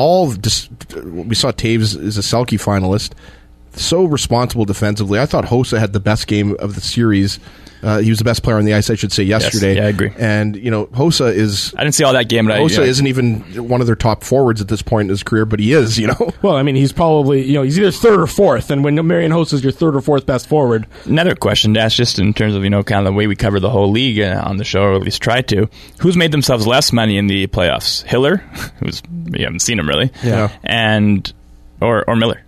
we saw Taves is a Selke finalist. So responsible defensively. I thought Hossa had the best game of the series. He was the best player on the ice, I should say, yesterday. Yes, yeah, I agree. And, Hossa is... I didn't see all that game, but Hossa isn't even one of their top forwards at this point in his career, but he is, Well, he's probably, he's either 3rd or 4th, and when Marian Hossa is your 3rd or 4th best forward. Another question to ask, just in terms of, kind of the way we cover the whole league on the show, or at least try to. Who's made themselves less money in the playoffs? Hiller, you haven't seen him really, or Miller.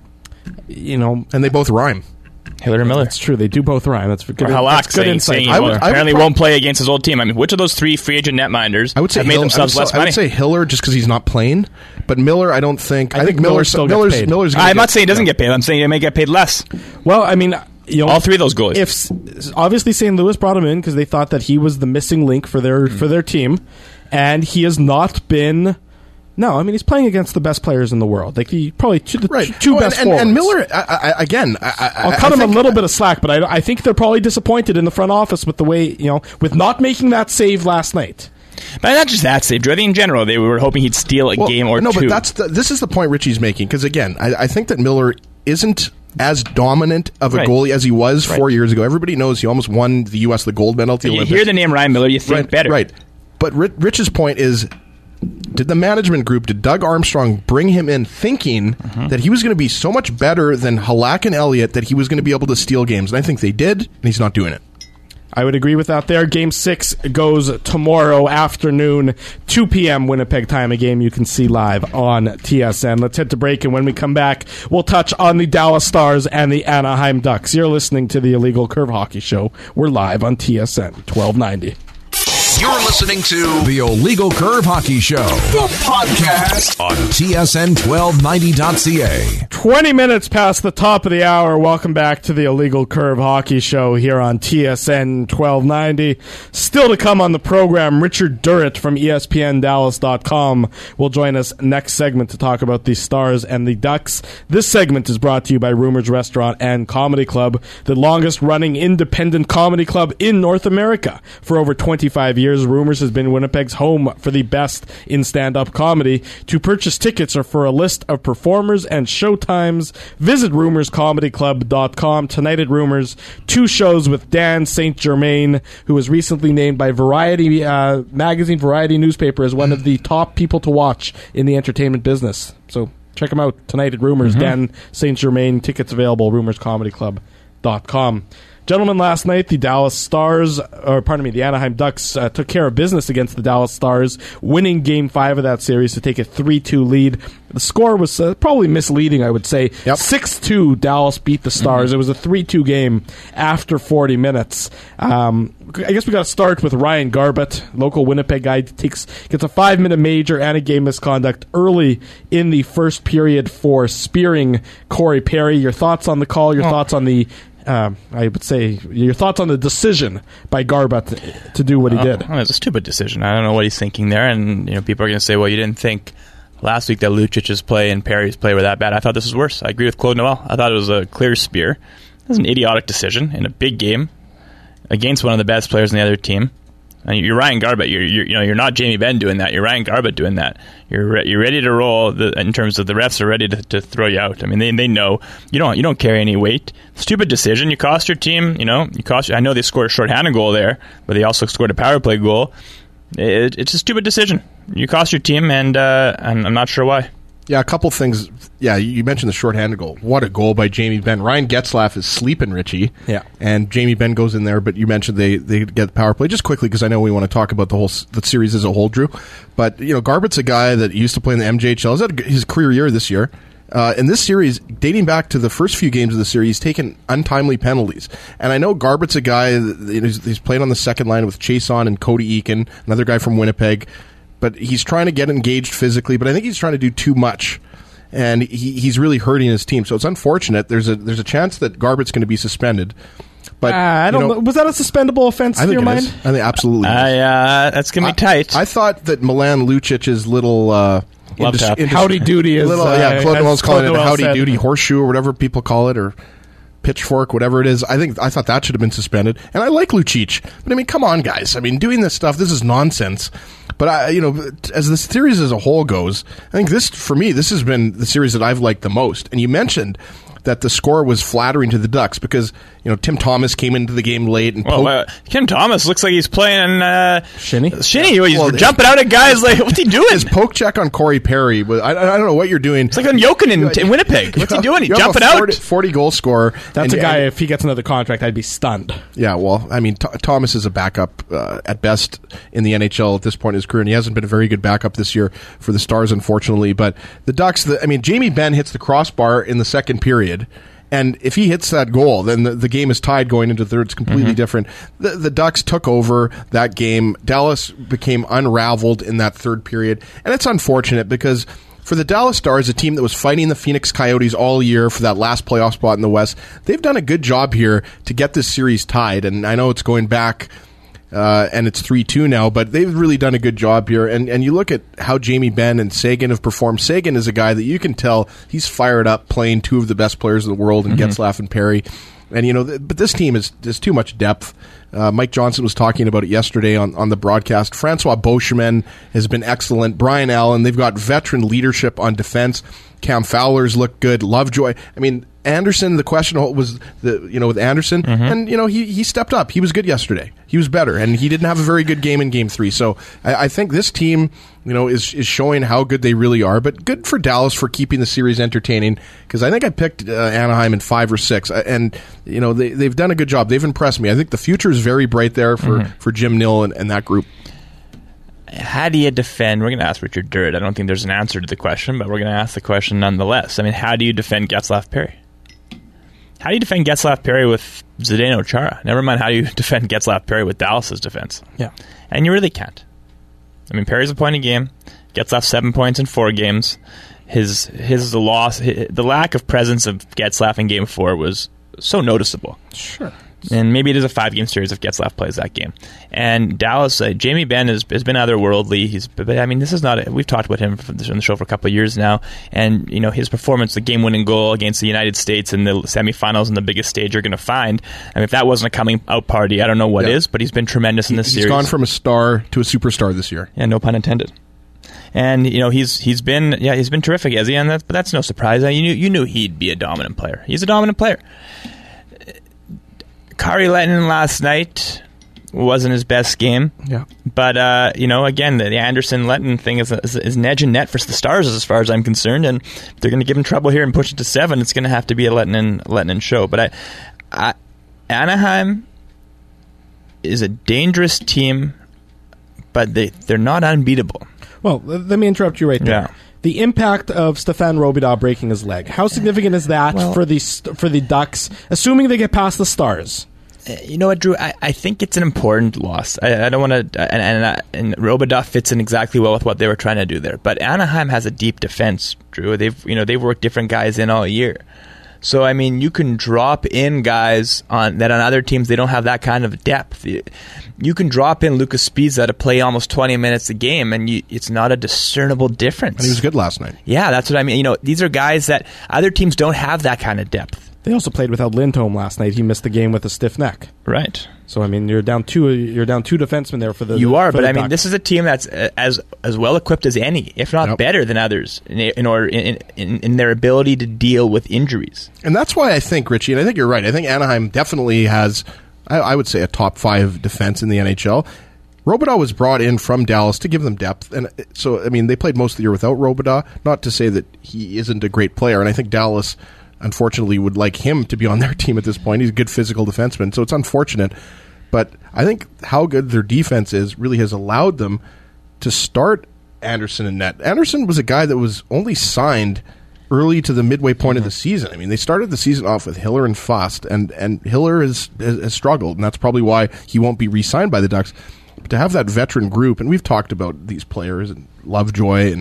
And they both rhyme. Hiller and Miller. That's true. They do both rhyme. That's good. Or Halak saying apparently won't play against his old team. Which of those 3 free agent netminders have made themselves less money? I would say Hiller just because he's not playing, but Miller, I don't think. I think Miller's paid. I'm not saying he doesn't get paid. I'm saying he may get paid less. Well, all 3 of those goalies. If obviously St. Louis brought him in because they thought that he was the missing link for their team, and he has not been. No, he's playing against the best players in the world. Like probably two best forwards. And Miller, I'll cut him a little bit of slack, but I think they're probably disappointed in the front office with the way, with not making that save last night. But not just that save, Drew. I think in general, they were hoping he'd steal a game or two. No, but this is the point Richie's making, because again, I think that Miller isn't as dominant of a goalie as he was 4 years ago. Everybody knows he almost won the U.S. the gold medal at the Olympics. You hear the name Ryan Miller, you think better. Right. But Rich's point is, did the management group, did Doug Armstrong bring him in thinking that he was going to be so much better than Halak and Elliott that he was going to be able to steal games? And I think they did, and he's not doing it. I would agree with that there. Game 6 goes tomorrow afternoon, 2 p.m. Winnipeg time, a game you can see live on TSN. Let's head to break, and when we come back, we'll touch on the Dallas Stars and the Anaheim Ducks. You're listening to the Illegal Curve Hockey Show. We're live on TSN 1290. You're listening to the Illegal Curve Hockey Show, the podcast on TSN1290.ca. 20 minutes past the top of the hour. Welcome back to the Illegal Curve Hockey Show here on TSN 1290. Still to come on the program, Richard Durrett from ESPNDallas.com will join us next segment to talk about the Stars and the Ducks. This segment is brought to you by Rumors Restaurant and Comedy Club, the longest-running independent comedy club in North America. For over 25 years, Rumors has been Winnipeg's home for the best in stand-up comedy. To purchase tickets or for a list of performers and showtimes, visit rumorscomedyclub.com. Tonight at Rumors, 2 shows with Dan St. Germain, who was recently named by Variety magazine, Variety newspaper, as one of the top people to watch in the entertainment business. So check them out tonight at Rumors Den, St. Germain. Tickets available, rumorscomedyclub.com. Gentlemen, last night the Anaheim Ducks took care of business against the Dallas Stars, winning Game 5 of that series to take a 3-2 lead. The score was probably misleading, I would say. 6-2, Dallas beat the Stars. It was a 3-2 game after 40 minutes. I guess we got to start with Ryan Garbutt, local Winnipeg guy. Gets a 5-minute major and a game misconduct early in the first period for spearing Corey Perry. Your thoughts on the call? Your thoughts on the I would say your thoughts on the decision by Garbutt to do what he did. It's a stupid decision. I don't know what he's thinking there, and people are going to say, "Well, you didn't think last week that Lucic's play and Perry's play were that bad." I thought this was worse. I agree with Claude Noel. I thought it was a clear spear. It was an idiotic decision in a big game against one of the best players on the other team. And you're Ryan Garbutt. You're not Jamie Benn doing that. You're Ryan Garbutt doing that. You're ready to roll. In terms of the refs are ready to throw you out. I mean, they know you don't carry any weight. Stupid decision. You cost your team. I know they scored a shorthanded goal there, but they also scored a power play goal. It's a stupid decision. You cost your team, and I'm not sure why. Yeah, a couple things. Yeah, you mentioned the shorthanded goal. What a goal by Jamie Benn. Ryan Getzlaf is sleeping, Richie. Yeah. And Jamie Benn goes in there, but you mentioned they get the power play. Just quickly, because I know we want to talk about the series as a whole, Drew. But, Garbutt's a guy that used to play in the MJHL. He's had his career year this year. In this series, dating back to the first few games of the series, he's taken untimely penalties. And I know Garbutt's a guy that he's played on the second line with Chason and Cody Eakin, another guy from Winnipeg. But he's trying to get engaged physically, but I think he's trying to do too much. And he's really hurting his team. So it's unfortunate. There's a chance that Garbutt's going to be suspended. But I don't know. Was that a suspendable offense in your mind? I think absolutely. That's going to be tight. I thought that Milan Lucic's little howdy doody is Claude Noel's calling it a howdy doody horseshoe or whatever people call it, or pitchfork, whatever it is. I thought that should have been suspended. And I like Lucic, but I mean, come on, guys. I mean, doing this stuff, this is nonsense. But as the series as a whole goes, I think this has been the series that I've liked the most. And you mentioned that the score was flattering to the Ducks because Tim Thomas came into the game late and Tim Thomas looks like he's playing Shinny. He's jumping out at guys like, what's he doing? His poke check on Corey Perry. I don't know what you're doing. It's like on Jokin in Winnipeg. What's he doing? He's jumping out. 40 goal scorer. That's a guy. If he gets another contract, I'd be stunned. Yeah, well, I mean, Thomas is a backup at best in the NHL at this point in his career, and he hasn't been a very good backup this year for the Stars, unfortunately. But the Ducks, Jamie Benn hits the crossbar in the second period. And if he hits that goal, then the game is tied going into third. It's completely different. The Ducks took over that game. Dallas became unraveled in that third period. And it's unfortunate because for the Dallas Stars, a team that was fighting the Phoenix Coyotes all year for that last playoff spot in the West, they've done a good job here to get this series tied. And I know it's going back and it's 3-2 now, but they've really done a good job here. And you look at how Jamie Benn and Seguin have performed. Seguin is a guy that you can tell he's fired up playing two of the best players in the world in Getzlaf and Perry. And, but this team is too much depth. Mike Johnson was talking about it yesterday on the broadcast. Francois Beauchemin has been excellent. Brian Allen, they've got veteran leadership on defense. Cam Fowler's looked good. Lovejoy. I mean, Anderson, the question was with Anderson, and he stepped up. He was good yesterday. He was better, and he didn't have a very good game in Game 3. So I think this team, is showing how good they really are. But good for Dallas for keeping the series entertaining, because I think I picked Anaheim in 5 or 6, and they've done a good job. They've impressed me. I think the future is very bright there for Jim Nill and that group. How do you defend? We're going to ask Richard Durd. I don't think there's an answer to the question, but we're going to ask the question nonetheless. I mean, how do you defend Getzlaf Perry? How do you defend Getzlaf Perry with Zdeno Chara? Never mind how do you defend Getzlaf Perry with Dallas's defense. Yeah. And you really can't. I mean, Perry's a point a game. Getzlaf 7 points in 4 games. His loss, the lack of presence of Getzlaf in Game 4 was so noticeable. Sure. And maybe it is a 5-game series if Getzlaf plays that game. And Dallas, Jamie Benn has been otherworldly. This is not. We've talked about him on the show for a couple of years now. And his performance, the game-winning goal against the United States in the semifinals and the biggest stage you're going to find. I mean, if that wasn't a coming-out party, I don't know what is. But he's been tremendous in this series. He's gone from a star to a superstar this year. Yeah, no pun intended. And he's been terrific, has he? And that's no surprise. You knew he'd be a dominant player. He's a dominant player. Kari Lehtonen last night, wasn't his best game. Yeah. But, again, the Anderson-Letton thing is an edge in net for the Stars as far as I'm concerned, and if they're going to give him trouble here and push it to 7, it's going to have to be a Letton show. But Anaheim is a dangerous team, but they're not unbeatable. Well, let me interrupt you right there. Yeah. The impact of Stefan Robidas breaking his leg, how significant is that for the Ducks, assuming they get past the Stars? You know what, Drew? I think it's an important loss. I don't want to, and Robidas fits in exactly well with what they were trying to do there. But Anaheim has a deep defense, Drew. They've worked different guys in all year. So I mean, you can drop in guys on other teams. They don't have that kind of depth. You can drop in Lucas Spiza to play almost 20 minutes a game, and it's not a discernible difference. And he was good last night. Yeah, that's what I mean. These are guys that other teams don't have that kind of depth. They also played without Lindholm last night. He missed the game with a stiff neck. Right. So I mean, you're down two defensemen there for the. You are, but I mean, Ducks. this is a team that's as well equipped as any, if not better than others, in their ability to deal with injuries. And that's why I think, Richie, and I think you're right. I think Anaheim definitely has, I would say, a top 5 defense in the NHL. Robidas was brought in from Dallas to give them depth, and so I mean, they played most of the year without Robidas. Not to say that he isn't a great player, and I think Dallas, unfortunately, would like him to be on their team at this point. He's a good physical defenseman, so it's unfortunate. But I think how good their defense is really has allowed them to start Anderson in net. Anderson was a guy that was only signed early to the midway point of the season. I mean, they started the season off with Hiller and Fust, and Hiller has struggled, and that's probably why he won't be re-signed by the Ducks. But to have that veteran group, and we've talked about these players, and Lovejoy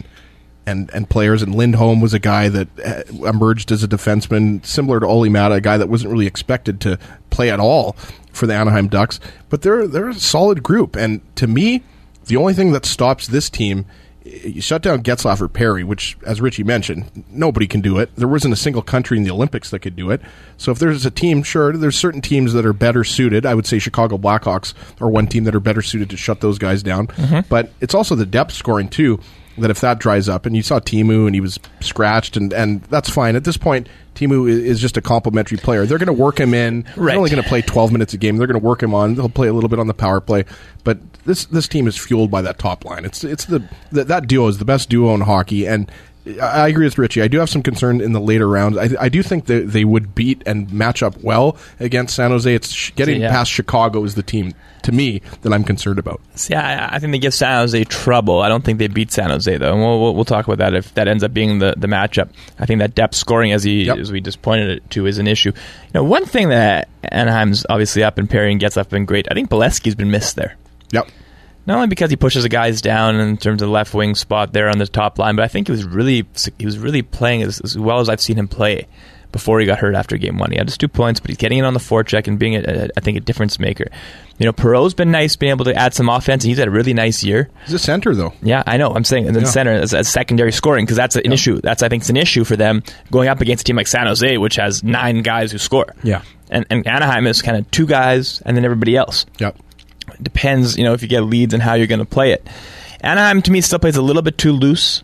and players, and Lindholm was a guy that emerged as a defenseman, similar to Olli Määttä, a guy that wasn't really expected to play at all for the Anaheim Ducks. But they're a solid group, and to me, the only thing that stops this team, you shut down Getzlaf or Perry, which, as Richie mentioned, nobody can do it. There wasn't a single country in the Olympics that could do it. So if there's a team, sure, there's certain teams that are better suited. I would say Chicago Blackhawks are one team that are better suited to shut those guys down. Mm-hmm. But it's also the depth scoring, too, that if that dries up, and you saw Timu, and he was scratched, and that's fine. At this point, Timu is just a complimentary player. They're going to work him in. Right. They're only going to play 12 minutes a game. They're going to work him on. They'll play a little bit on the power play. But this team is fueled by that top line. It's that duo is the best duo in hockey, and I agree with Richie. I do have some concern in the later rounds. I do think that they would beat and match up well against San Jose. It's getting past Chicago is the team, to me, that I'm concerned about. Yeah, I think they give San Jose trouble. I don't think they beat San Jose, though. And we'll talk about that if that ends up being the matchup. I think that depth scoring, as we just pointed it to, is an issue. One thing that Anaheim's obviously up, and Perry and Getzlaf have been great. I think Bolesky's been missed there. Yep. Not only because he pushes the guys down in terms of the left wing spot there on the top line, but I think he was really playing as well as I've seen him play before he got hurt after Game 1. He had his 2 points, but he's getting it on the forecheck and being, I think, a difference maker. Perreault's been nice, being able to add some offense, and he's had a really nice year. He's a center, though. Yeah, I know. I'm saying in the center as secondary scoring, because that's an issue. I think it's an issue for them going up against a team like San Jose, which has 9 guys who score. Yeah. And Anaheim is kind of 2 guys and then everybody else. Yep. It depends, if you get leads and how you're going to play it. Anaheim, to me, still plays a little bit too loose.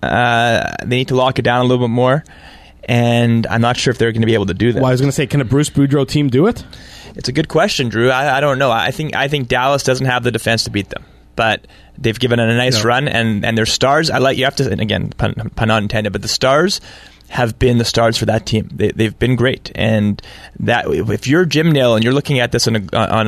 They need to lock it down a little bit more, and I'm not sure if they're going to be able to do that. Well, I was going to say, can a Bruce Boudreau team do it? It's a good question, Drew. I don't know. I think Dallas doesn't have the defense to beat them, but they've given it a nice run, and their stars. You have to, and again, pun not intended, but the stars have been the stars for that team. They've been great, and that if you're Jim Nill and you're looking at this at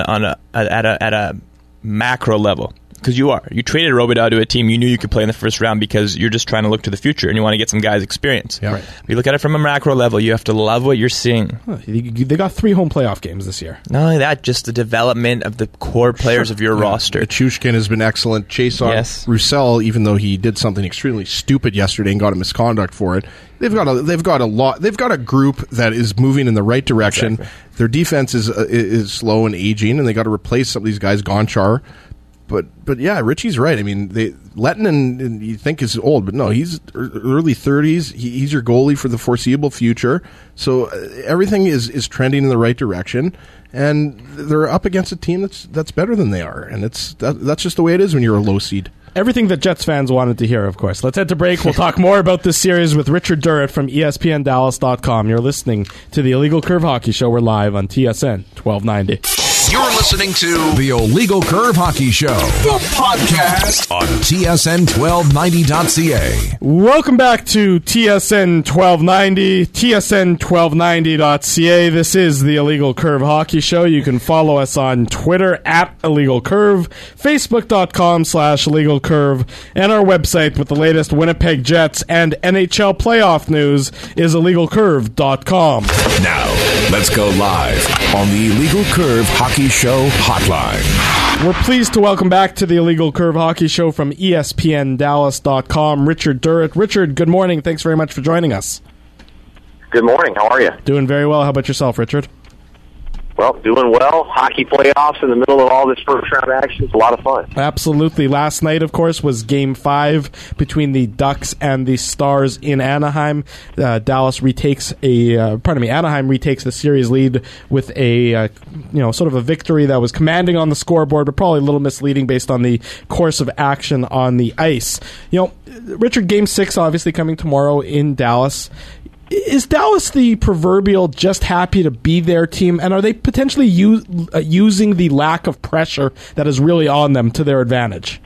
a macro level, because you traded Robidas to a team you knew you could play in the first round because you're just trying to look to the future and you want to get some guys experience. Yeah. Right. If you look at it from a macro level, you have to love what you're seeing. They got 3 home playoff games this year. Not only that, just the development of the core players of your roster. Chushkin has been excellent. Chiasson, Roussel, even though he did something extremely stupid yesterday and got a misconduct for it, they've got a group that is moving in the right direction. Exactly. Their defense is slow and aging, and they got to replace some of these guys. Gonchar. But yeah, Richie's right. I mean, Letton and you think is old, but no, he's early 30s. He's your goalie for the foreseeable future. So everything is trending in the right direction, and they're up against a team that's better than they are, and that's just the way it is when you're a low seed. Everything that Jets fans wanted to hear, of course. Let's head to break. We'll talk more about this series with Richard Durrett from ESPNDallas.com. You're listening to the Illegal Curve Hockey Show. We're live on TSN 1290. You're listening to the Illegal Curve Hockey Show, the podcast on TSN1290.ca. Welcome back to TSN 1290, TSN1290.ca. This is the Illegal Curve Hockey Show. You can follow us on Twitter at Illegal Curve, Facebook.com/Illegal Curve, and our website with the latest Winnipeg Jets and NHL playoff news is IllegalCurve.com. Now, let's go live on the Illegal Curve Hockey Show hotline. We're pleased to welcome back to the Illegal Curve Hockey Show from ESPNDallas.com, Richard Durrett. Richard, good morning. Thanks very much for joining us. Good morning. How are you? Doing very well. How about yourself, Richard? Well, doing well. Hockey playoffs in the middle of all this first-round action is a lot of fun. Absolutely. Last night, of course, was Game 5 between the Ducks and the Stars in Anaheim. Anaheim retakes the series lead with a sort of a victory that was commanding on the scoreboard, but probably a little misleading based on the course of action on the ice. Richard, Game 6 obviously coming tomorrow in Dallas. Is Dallas the proverbial just happy to be their team, and are they potentially using the lack of pressure that is really on them to their advantage?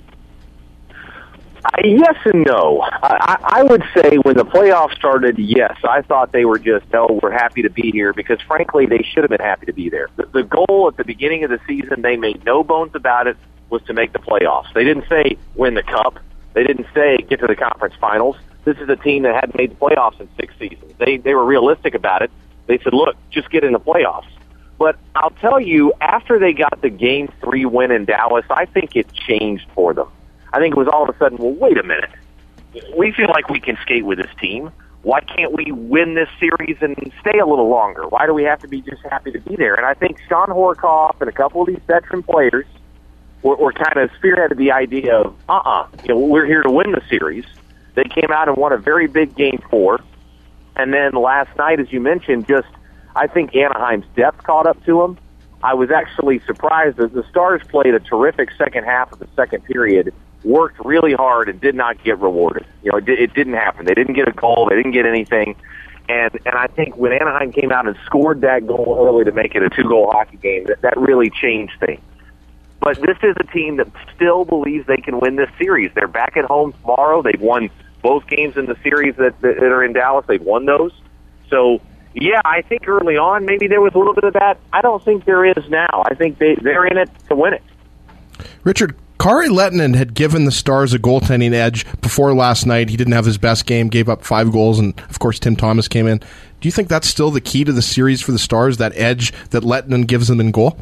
Yes and no. I would say when the playoffs started, yes, I thought they were just, we're happy to be here, because frankly, they should have been happy to be there. The goal at the beginning of the season, they made no bones about it, was to make the playoffs. They didn't say win the cup. They didn't say get to the conference finals. This is a team that hadn't made the playoffs in 6 seasons. They were realistic about it. They said, look, just get in the playoffs. But I'll tell you, after they got the Game 3 win in Dallas, I think it changed for them. I think it was all of a sudden, well, wait a minute. We feel like we can skate with this team. Why can't we win this series and stay a little longer? Why do we have to be just happy to be there? And I think Sean Horkoff and a couple of these veteran players were kind of spearheaded the idea of, we're here to win the series. They came out and won a very big Game 4. And then last night, as you mentioned, I think Anaheim's depth caught up to them. I was actually surprised that the Stars played a terrific second half of the second period, worked really hard, and did not get rewarded. It didn't happen. They didn't get a goal. They didn't get anything. And I think when Anaheim came out and scored that goal early to make it a 2-goal hockey game, that really changed things. But this is a team that still believes they can win this series. They're back at home tomorrow. They've won both games in the series that are in Dallas. They've won those. So, yeah, I think early on maybe there was a little bit of that. I don't think there is now. I think they're in it to win it. Richard, Kari Lehtonen had given the Stars a goaltending edge before last night. He didn't have his best game, gave up 5 goals, and, of course, Tim Thomas came in. Do you think that's still the key to the series for the Stars, that edge that Lehtonen gives them in goal?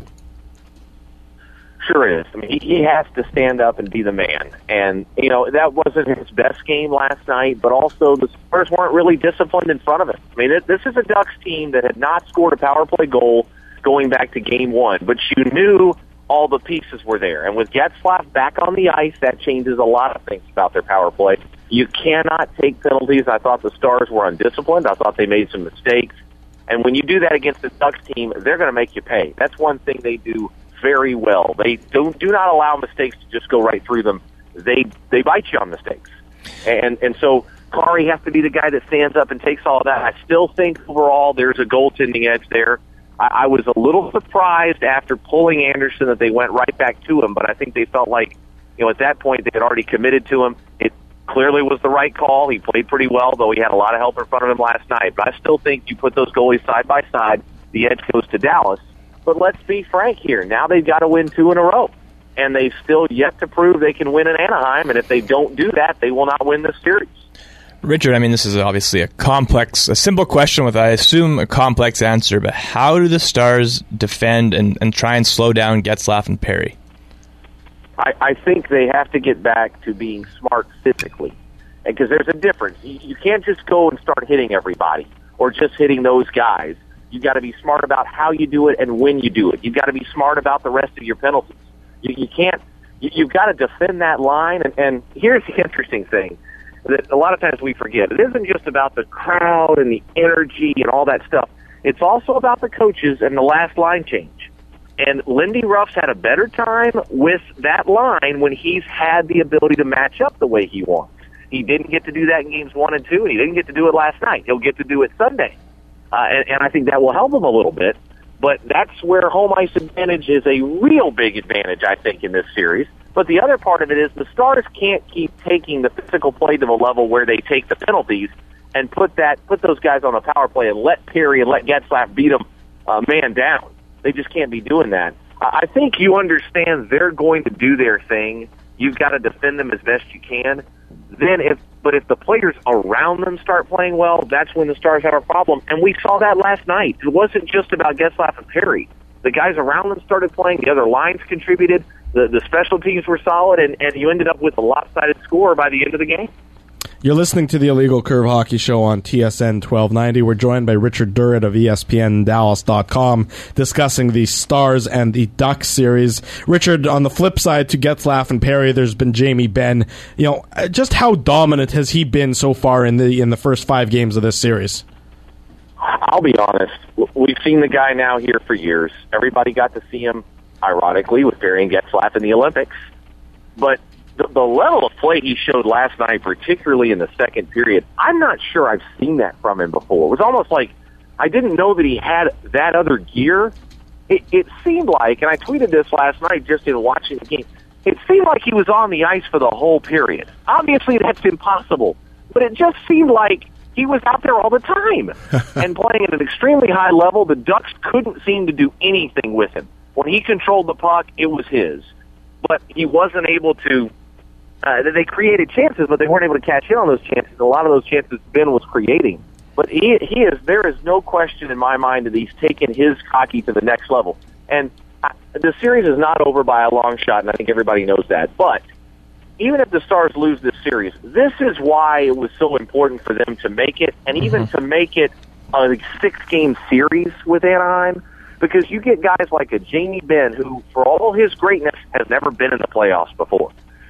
Sure is. I mean, he has to stand up and be the man. And, that wasn't his best game last night, but also the Spurs weren't really disciplined in front of him. I mean, this is a Ducks team that had not scored a power play goal going back to Game 1, but you knew all the pieces were there. And with Getzlaf back on the ice, that changes a lot of things about their power play. You cannot take penalties. I thought the Stars were undisciplined. I thought they made some mistakes. And when you do that against the Ducks team, they're going to make you pay. That's one thing they do very well. They do not allow mistakes to just go right through them. They bite you on mistakes. And so Kari has to be the guy that stands up and takes all of that. I still think overall there's a goaltending edge there. I was a little surprised after pulling Anderson that they went right back to him, but I think they felt like, at that point they had already committed to him. It clearly was the right call. He played pretty well, though he had a lot of help in front of him last night. But I still think you put those goalies side by side, the edge goes to Dallas. But let's be frank here. Now they've got to win 2 in a row. And they've still yet to prove they can win in Anaheim. And if they don't do that, they will not win this series. Richard, I mean, this is obviously a simple question with, I assume, a complex answer. But how do the Stars defend and try and slow down Getzlaf and Perry? I think they have to get back to being smart physically. Because there's a difference. You can't just go and start hitting everybody or just hitting those guys. You've got to be smart about how you do it and when you do it. You've got to be smart about the rest of your penalties. You can't. You've got to defend that line. And here's the interesting thing that a lot of times we forget. It isn't just about the crowd and the energy and all that stuff. It's also about the coaches and the last line change. And Lindy Ruff's had a better time with that line when he's had the ability to match up the way he wants. He didn't get to do that in games 1 and 2, and he didn't get to do it last night. He'll get to do it Sunday. And I think that will help him a little bit. But that's where home ice advantage is a real big advantage, I think, in this series. But the other part of it is the Stars can't keep taking the physical play to the level where they take the penalties and put those guys on a power play and let Perry and let Getzlaf beat them man down. They just can't be doing that. I think you understand they're going to do their thing. You've got to defend them as best you can. But if the players around them start playing well, that's when the Stars have a problem. And we saw that last night. It wasn't just about Getzlaf and Perry. The guys around them started playing. The other lines contributed. The special teams were solid, and you ended up with a lopsided score by the end of the game. You're listening to the Illegal Curve Hockey Show on TSN 1290. We're joined by Richard Durrett of ESPNDallas.com discussing the Stars and the Ducks series. Richard, on the flip side to Getzlaf and Perry, there's been Jamie Benn. Just how dominant has he been so far in the first 5 games of this series? I'll be honest. We've seen the guy now here for years. Everybody got to see him, ironically, with Perry and Getzlaf in the Olympics. But the level of play he showed last night, particularly in the second period, I'm not sure I've seen that from him before. It was almost like I didn't know that he had that other gear. It seemed like, and I tweeted this last night just in watching the game, it seemed like he was on the ice for the whole period. Obviously, that's impossible, but it just seemed like he was out there all the time and playing at an extremely high level. The Ducks couldn't seem to do anything with him. When he controlled the puck, it was his. But he wasn't able to. They created chances, but they weren't able to catch in on those chances. A lot of those chances Ben was creating. But there is no question in my mind that he's taken his hockey to the next level. And the series is not over by a long shot, and I think everybody knows that. But even if the Stars lose this series, this is why it was so important for them to make it, and even to make it a 6-game series with Anaheim, because you get guys like a Jamie Benn, who, for all his greatness, has never been in the playoffs before.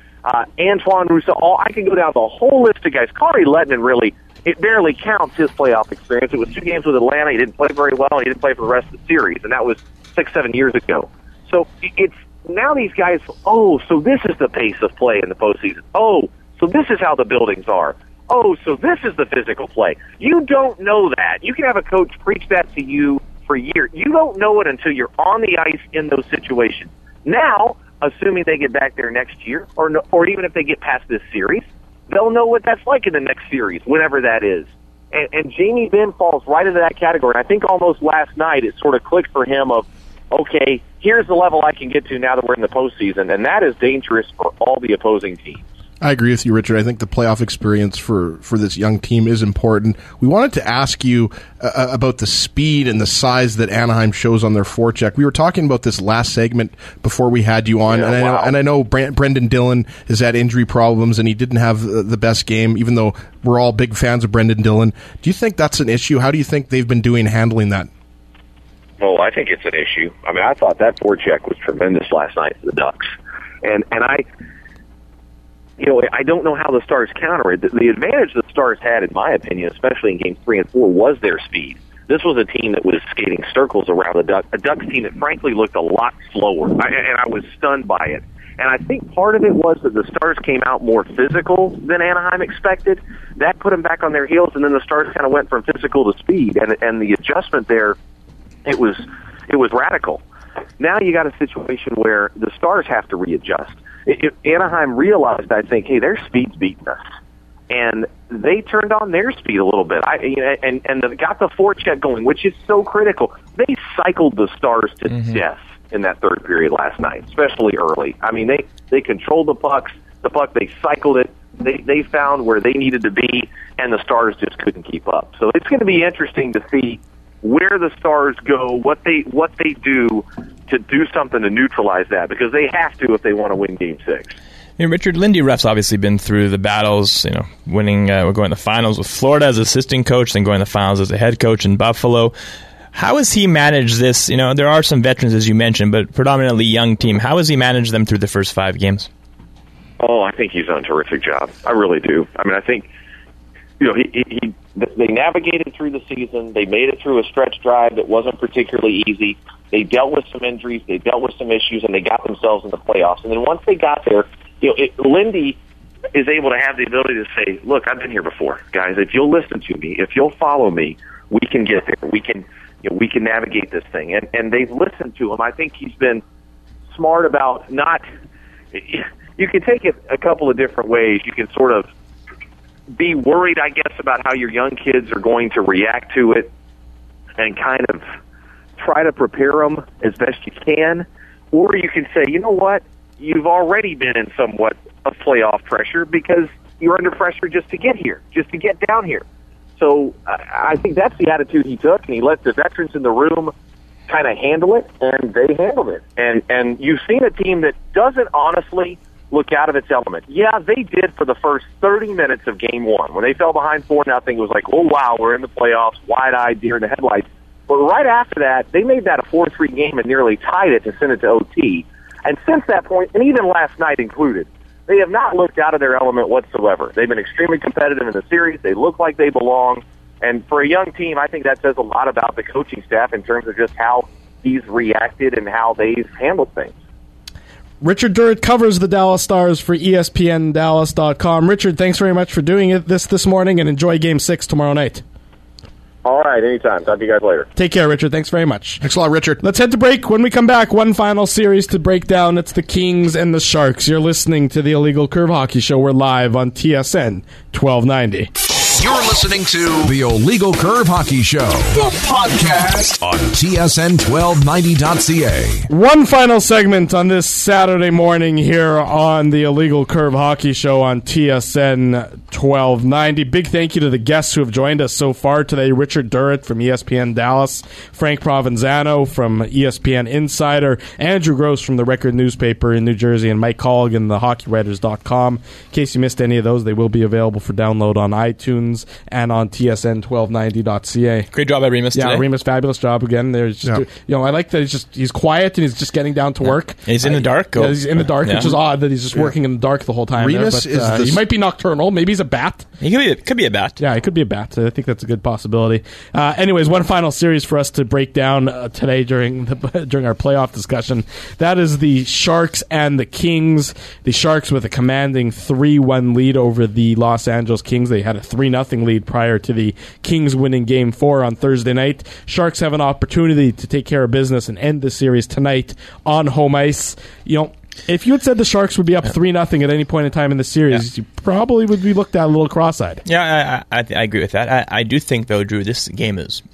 Antoine Roussel, I can go down the whole list of guys. Kari Lehtinen, really, it barely counts his playoff experience. It was 2 games with Atlanta. He didn't play very well, and he didn't play for the rest of the series, and that was 6-7 years ago. So it's now these guys, so this is the pace of play in the postseason. So this is how the buildings are. So this is the physical play. You don't know that. You can have a coach preach that to you for years. You don't know it until you're on the ice in those situations. Now, assuming they get back there next year, or even if they get past this series, they'll know what that's like in the next series, whenever that is. And Jamie Benn falls right into that category. I think almost last night it sort of clicked for him of, okay, here's the level I can get to now that we're in the postseason, and that is dangerous for all the opposing teams. I agree with you, Richard. I think the playoff experience for this young team is important. We wanted to ask you about the speed and the size that Anaheim shows on their forecheck. We were talking about this last segment before we had you on, and I know Brendan Dillon has had injury problems, and he didn't have the best game, even though we're all big fans of Brendan Dillon. Do you think that's an issue? How do you think they've been doing handling that? Oh, I think it's an issue. I mean, I thought that forecheck was tremendous last night for the Ducks. And I don't know how the Stars counter it. The advantage the Stars had, in my opinion, especially in Games 3 and 4, was their speed. This was a team that was skating circles around the Ducks, a Ducks team that frankly looked a lot slower, and I was stunned by it. And I think part of it was that the Stars came out more physical than Anaheim expected. That put them back on their heels, and then the Stars kind of went from physical to speed, and the adjustment there, it was radical. Now you got a situation where the Stars have to readjust. Anaheim realized, I think, hey, their speed's beating us, and they turned on their speed a little bit. And got the forecheck going, which is so critical. They cycled the Stars to death in that third period last night, especially early. I mean, they controlled the puck, they cycled it. They found where they needed to be, and the Stars just couldn't keep up. So it's going to be interesting to see where the Stars go, what they do to do something to neutralize that, because they have to if they want to win Game 6. Richard, Lindy Ruff's obviously been through the battles, winning, going to the finals with Florida as assistant coach, then going to the finals as a head coach in Buffalo. How has he managed this? There are some veterans, as you mentioned, but predominantly young team. How has he managed them through the first 5 games? Oh, I think he's done a terrific job. I really do. I mean, I think, they navigated through the season. They made it through a stretch drive that wasn't particularly easy. They dealt with some injuries. They dealt with some issues, and they got themselves in the playoffs. And then once they got there, Lindy is able to have the ability to say, look, I've been here before, guys. If you'll listen to me, if you'll follow me, we can get there. we can navigate this thing. And they've listened to him. I think he's been smart about not. You can take it a couple of different ways. You can sort of be worried, I guess, about how your young kids are going to react to it, and kind of try to prepare them as best you can. Or you can say, you know what, you've already been in somewhat of playoff pressure because you're under pressure just to get here, just to get down here. So I think that's the attitude he took, and he let the veterans in the room kind of handle it, and they handled it. And you've seen a team that doesn't honestly look out of its element. Yeah, they did for the first 30 minutes of Game 1. When they fell behind 4-0, it was like, oh, wow, we're in the playoffs, wide-eyed, deer in the headlights. But right after that, they made that a 4-3 game and nearly tied it to send it to OT. And since that point, and even last night included, they have not looked out of their element whatsoever. They've been extremely competitive in the series. They look like they belong. And for a young team, I think that says a lot about the coaching staff in terms of just how he's reacted and how they've handled things. Richard Durrett covers the Dallas Stars for ESPNDallas.com. Richard, thanks very much for doing it this morning, and enjoy Game 6 tomorrow night. All right, anytime. Talk to you guys later. Take care, Richard. Thanks very much. Thanks a lot, Richard. Let's head to break. When we come back, one final series to break down. It's the Kings and the Sharks. You're listening to the Illegal Curve Hockey Show. We're live on TSN 1290. You're listening to the Illegal Curve Hockey Show, the podcast on TSN1290.ca. One final segment on this Saturday morning here on the Illegal Curve Hockey Show on TSN 1290. Big thank you to the guests who have joined us so far today. Richard Durrett from ESPN Dallas, Frank Provenzano from ESPN Insider, Andrew Gross from the Record newspaper in New Jersey, and Mike Colligan, the HockeyWriters.com. In case you missed any of those, they will be available for download on iTunes and on TSN1290.ca. Great job by Remus today. Yeah, Remus, fabulous job again. There's just, I like that he's quiet and he's just getting down to work. And he's in the dark. Yeah, he's in the dark, which is odd that he's just working in the dark the whole time. Remus there, but, he might be nocturnal. Maybe he's a bat. He could be a bat. Yeah, he could be a bat. I think that's a good possibility. Anyways, one final series for us to break down today during our playoff discussion. That is the Sharks and the Kings. The Sharks with a commanding 3-1 lead over the Los Angeles Kings. They had a 3-0 lead prior to the Kings winning Game 4 on Thursday night. Sharks have an opportunity to take care of business and end the series tonight on home ice. If you had said the Sharks would be up 3-0 at any point in time in the series, you probably would be looked at a little cross-eyed. Yeah, I agree with that. I do think, though, Drew, this game is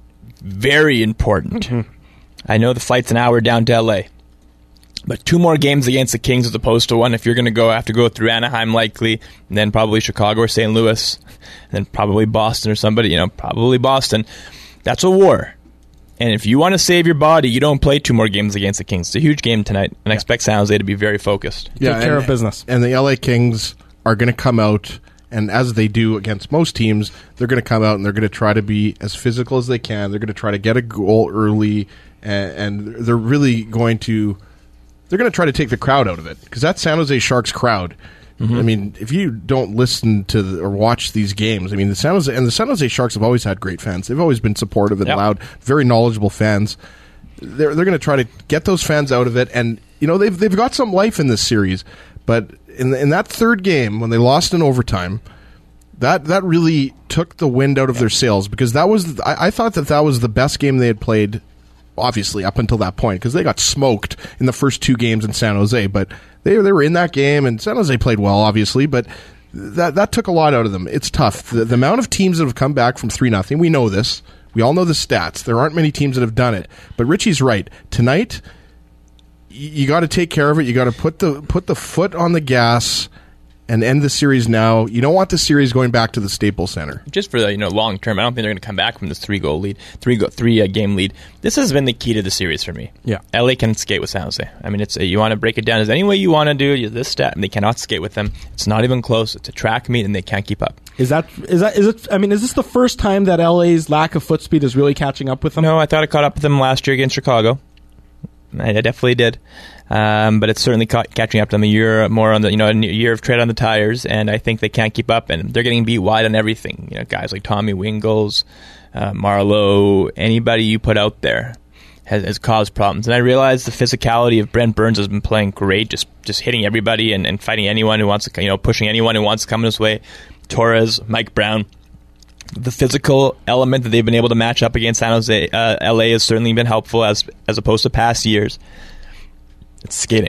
very important. Mm-hmm. I know the flight's an hour down to L.A., but 2 more games against the Kings as opposed to one. If you're going to have to go through Anaheim likely, and then probably Chicago or St. Louis, and then probably Boston or somebody, probably Boston. That's a war. And if you want to save your body, you don't play 2 more games against the Kings. It's a huge game tonight, and I expect San Jose to be very focused. Take care of business. And the LA Kings are going to come out, and as they do against most teams, they're going to come out and they're going to try to be as physical as they can. They're going to try to get a goal early, and they're really going to... They're going to try to take the crowd out of it, because that San Jose Sharks crowd, I mean, if you don't listen to or watch these games, I mean, the San Jose Sharks have always had great fans. They've always been supportive and loud, very knowledgeable fans. They're going to try to get those fans out of it, and they've got some life in this series. But in that third game, when they lost in overtime, that really took the wind out of their sails, because that was I thought that was the best game they had played. Obviously, up until that point, because they got smoked in the first 2 games in San Jose, but they were in that game, and San Jose played well, obviously, but that took a lot out of them. It's tough. The amount of teams that have come back from 3-0, we know this. We all know the stats. There aren't many teams that have done it, but Richie's right. Tonight, you got to take care of it. You got to put the foot on the gas and end the series now. You don't want the series going back to the Staples Center. Just for the long term, I don't think they're going to come back from this 3-goal lead, 3 game lead. This has been the key to the series for me. Yeah, LA can skate with San Jose. I mean, it's you want to break it down as any way you want to do. This stat, and they cannot skate with them. It's not even close. It's a track meet, and they can't keep up. Is it? I mean, is this the first time that LA's lack of foot speed is really catching up with them? No, I thought it caught up with them last year against Chicago. I definitely did. But it's certainly catching up to them a year more on the a year of tread on the tires, and I think they can't keep up, and they're getting beat wide on everything. Guys like Tommy Wingels, Marleau, anybody you put out there has caused problems. And I realize the physicality of Brent Burns has been playing great, just hitting everybody and fighting anyone who wants to, pushing anyone who wants to come his way. Torres, Mike Brown, The physical element that they've been able to match up against San Jose, LA has certainly been helpful as opposed to past years. It's skating.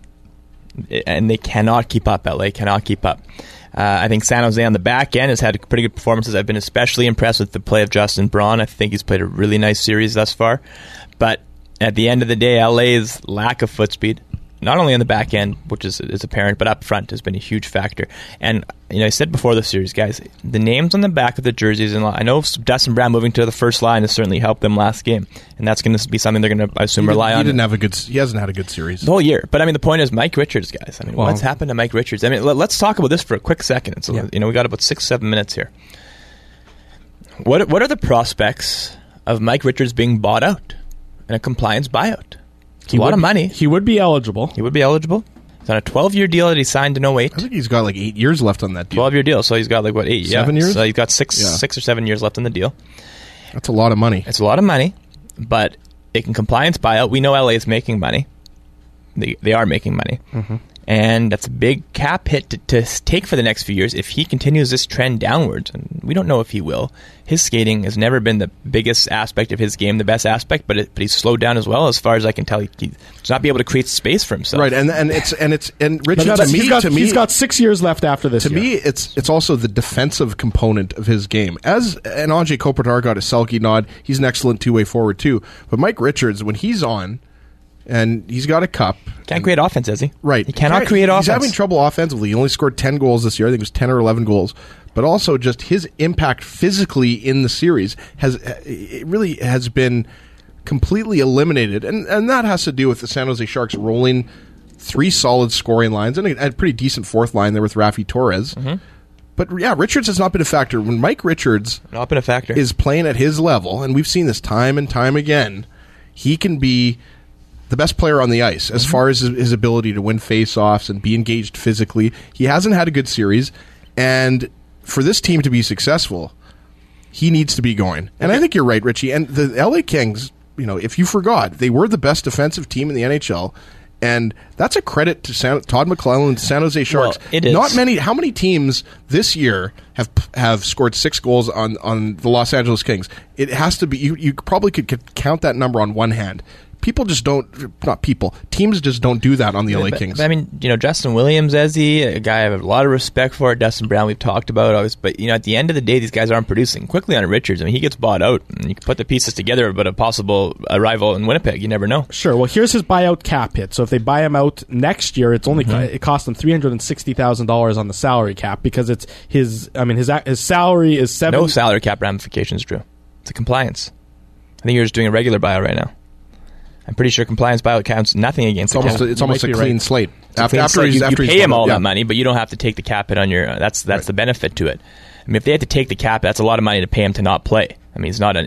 And they cannot keep up. LA cannot keep up. I think San Jose on the back end has had pretty good performances. I've been especially impressed with the play of Justin Braun. I think he's played a really nice series thus far. But at the end of the day, LA's lack of foot speed, not only on the back end, which is apparent, but up front has been a huge factor. And I said before the series, guys, the names on the back of the jerseys, and I know Dustin Brown moving to the first line has certainly helped them last game, and that's going to be something they're going to, I assume, rely on. He hasn't had a good series the whole year. But the point is Mike Richards, guys. What's happened to Mike Richards? Let's talk about this for a quick second. So, we got about 6-7 minutes here. What are the prospects of Mike Richards being bought out in a compliance buyout? It's a lot of money. He would be eligible. He's on a 12-year deal that he signed in 2008. I think he's got 8 years left on that deal. 12-year deal, so he's got 8? 7 years? So he's got 6 or 7 years left on the deal. That's a lot of money. It's a lot of money, but they can compliance buyout. We know LA is making money. They are making money. Mm-hmm. And that's a big cap hit to take for the next few years if he continues this trend downwards. And we don't know if he will. His skating has never been the biggest aspect of his game, the best aspect, but he's slowed down as well. As far as I can tell, he's not be able to create space for himself. Right, and Richard, he's got 6 years left after this. To me, it's also the defensive component of his game. And Anjay Kopitar got a Selke nod. He's an excellent two-way forward too. But Mike Richards, when he's on, and he's got a cup. Can't create offense, is he? Right. He cannot create offense. He's having trouble offensively. He only scored 10 goals this year. I think it was 10 or 11 goals. But also just his impact physically in the series has been completely eliminated. And that has to do with the San Jose Sharks rolling 3 solid scoring lines and a pretty decent fourth line there with Rafi Torres. Mm-hmm. But Richards has not been a factor. When Mike Richards is playing at his level, and we've seen this time and time again, he can be the best player on the ice as far as his ability to win face-offs and be engaged physically. He hasn't had a good series, and for this team to be successful, he needs to be going. And I think you're right, Richie. And the LA Kings, if you forgot, they were the best defensive team in the NHL, and that's a credit to Todd McLellan and San Jose Sharks. Well, it is. How many teams this year have scored 6 goals on the Los Angeles Kings? It has to be. You probably could count that number on one hand. Teams just don't do that on the LA Kings. Justin Williams, a guy I have a lot of respect for. Dustin Brown, we've talked about always. But, at the end of the day, these guys aren't producing. Quickly on Richards, he gets bought out. And you can put the pieces together about a possible arrival in Winnipeg. You never know. Sure. Well, here's his buyout cap hit. So if they buy him out next year, it's only it costs them $360,000 on the salary cap because it's his salary is $7. No salary cap ramifications, Drew. It's a compliance. I think you're just doing a regular buyout right now. I'm pretty sure compliance buyout counts nothing against It's almost a clean slate. After you pay him all that money, but you don't have to take the cap hit on your. That's the benefit to it. If they had to take the cap, that's a lot of money to pay him to not play. He's not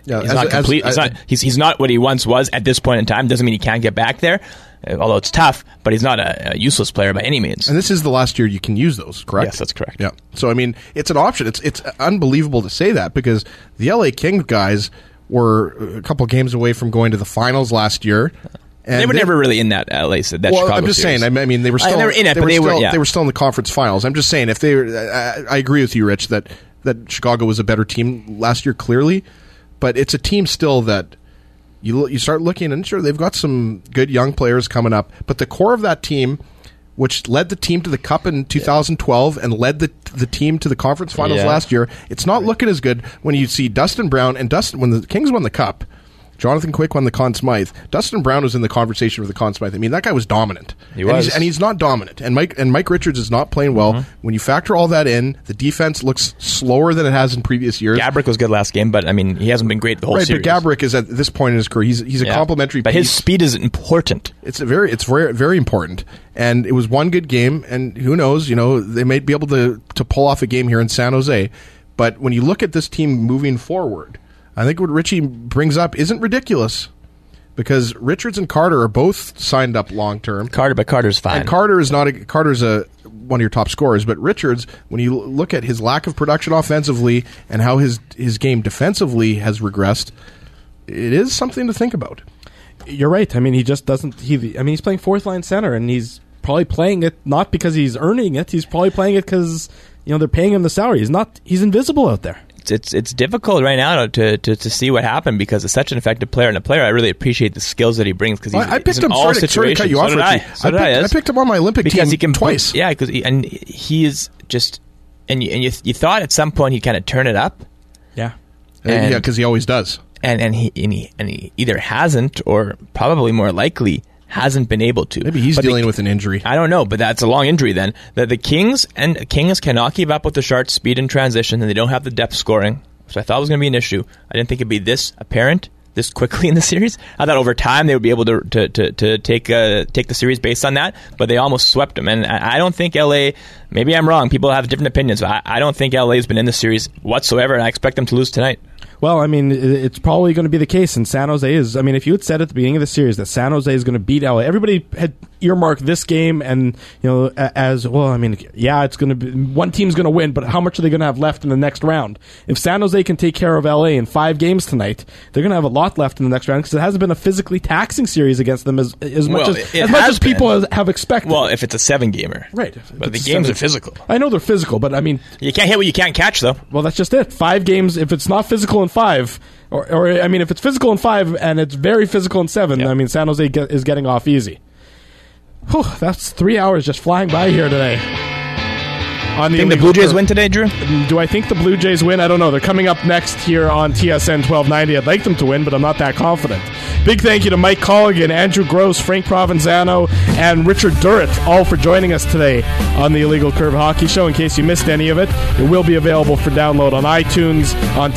he's not what he once was at this point in time. Doesn't mean he can't get back there, although it's tough. But he's not a useless player by any means. And this is the last year you can use those, correct? Yes, that's correct. Yeah. So it's an option. It's unbelievable to say that because the LA Kings guys were a couple games away from going to the finals last year. And they were never really in that LA. That well, Chicago I'm just series. saying. They were still they were in it, they were still in the conference finals. I'm just saying. If they, I agree with you, Rich, that Chicago was a better team last year, clearly, but it's a team still that you start looking and sure they've got some good young players coming up, but the core of that team, which led the team to the Cup in 2012 and led the team to the conference finals last year, it's not looking as good when you see Dustin Brown and when the Kings won the Cup. Jonathan Quick won the Conn Smythe. Dustin Brown was in the conversation for the Conn Smythe. That guy was dominant. He was. And he's not dominant. And Mike Richards is not playing well. Mm-hmm. When you factor all that in, the defense looks slower than it has in previous years. Gabrick was good last game, but he hasn't been great the whole series. But Gabrick is at this point in his career. He's a complimentary piece. But his speed is important. It's very, very important. And it was one good game, and who knows, they may be able to pull off a game here in San Jose. But when you look at this team moving forward, I think what Richie brings up isn't ridiculous because Richards and Carter are both signed up long term. Carter's fine. And Carter's one of your top scorers, but Richards, when you look at his lack of production offensively and how his game defensively has regressed, it is something to think about. You're right. He just doesn't. He's playing fourth line center, and he's probably playing it not because he's earning it. He's probably playing it because they're paying him the salary. He's invisible out there. it's difficult right now to see what happened because it's such an effective player, and a player I really appreciate the skills that he brings because he's in all situations. Sorry to cut you off, Richie. I picked him on my Olympic team he can twice. Because he is just, and you thought at some point he'd kind of turn it up. Yeah, because he always does. And he either hasn't, or probably more likely hasn't been able to. Maybe he's dealing with an injury. I don't know, but that's a long injury then. The Kings cannot keep up with the Sharks' speed and transition, and they don't have the depth scoring, which I thought was going to be an issue. I didn't think it'd be this apparent this quickly in the series. I thought over time they would be able to take the series based on that, but they almost swept them. And I don't think LA, maybe I'm wrong, people have different opinions, but I don't think LA has been in the series whatsoever, and I expect them to lose tonight. Well, I mean, it's probably going to be the case, and San Jose is. I mean, if you had said at the beginning of the series that San Jose is going to beat LA, everybody had earmarked this game, and as well. I mean, yeah, it's going to be one team's going to win, but how much are they going to have left in the next round? If San Jose can take care of LA in 5 games tonight, they're going to have a lot left in the next round because it hasn't been a physically taxing series against them as much as people have expected. Well, if it's a 7-gamer, right? But the games are physical. I know they're physical, but I mean, you can't hit what you can't catch, though. Well, that's just it. 5 games. If it's not physical in 5, or I mean, if it's physical in 5 and it's very physical in 7, I mean, San Jose is getting off easy. Whew, that's 3 hours just flying by here today. Think the Blue Jays win today, Drew? Do I think the Blue Jays win? I don't know. They're coming up next here on TSN 1290. I'd like them to win, but I'm not that confident. Big thank you to Mike Colligan, Andrew Gross, Frank Provenzano, and Richard Durrett, all for joining us today on the Illegal Curve Hockey Show. In case you missed any of it, it will be available for download on iTunes, on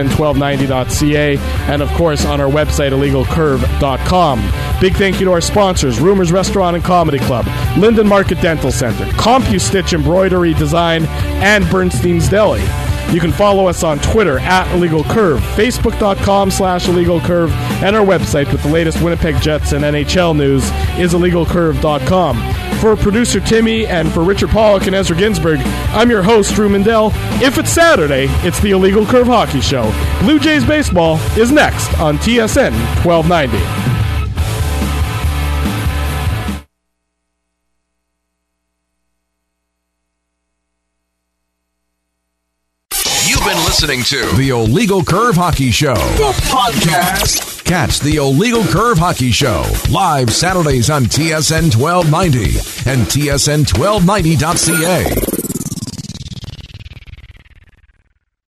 tsn1290.ca, and of course on our website, illegalcurve.com. Big thank you to our sponsors, Rumors Restaurant and Comedy Club, Linden Market Dental Center, CompuStitch Embroidery Design, and Bernstein's Deli. You can follow us on Twitter at Illegal Curve, Facebook.com/Illegal Curve, and our website with the latest Winnipeg Jets and NHL news is IllegalCurve.com. For producer Timmy and for Richard Pollock and Ezra Ginsburg, I'm your host, Drew Mindell. If it's Saturday, it's the Illegal Curve Hockey Show. Blue Jays baseball is next on TSN 1290. Listening to the Illegal Curve Hockey Show, the podcast. Catch the Illegal Curve Hockey Show live Saturdays on TSN 1290 and TSN1290.ca.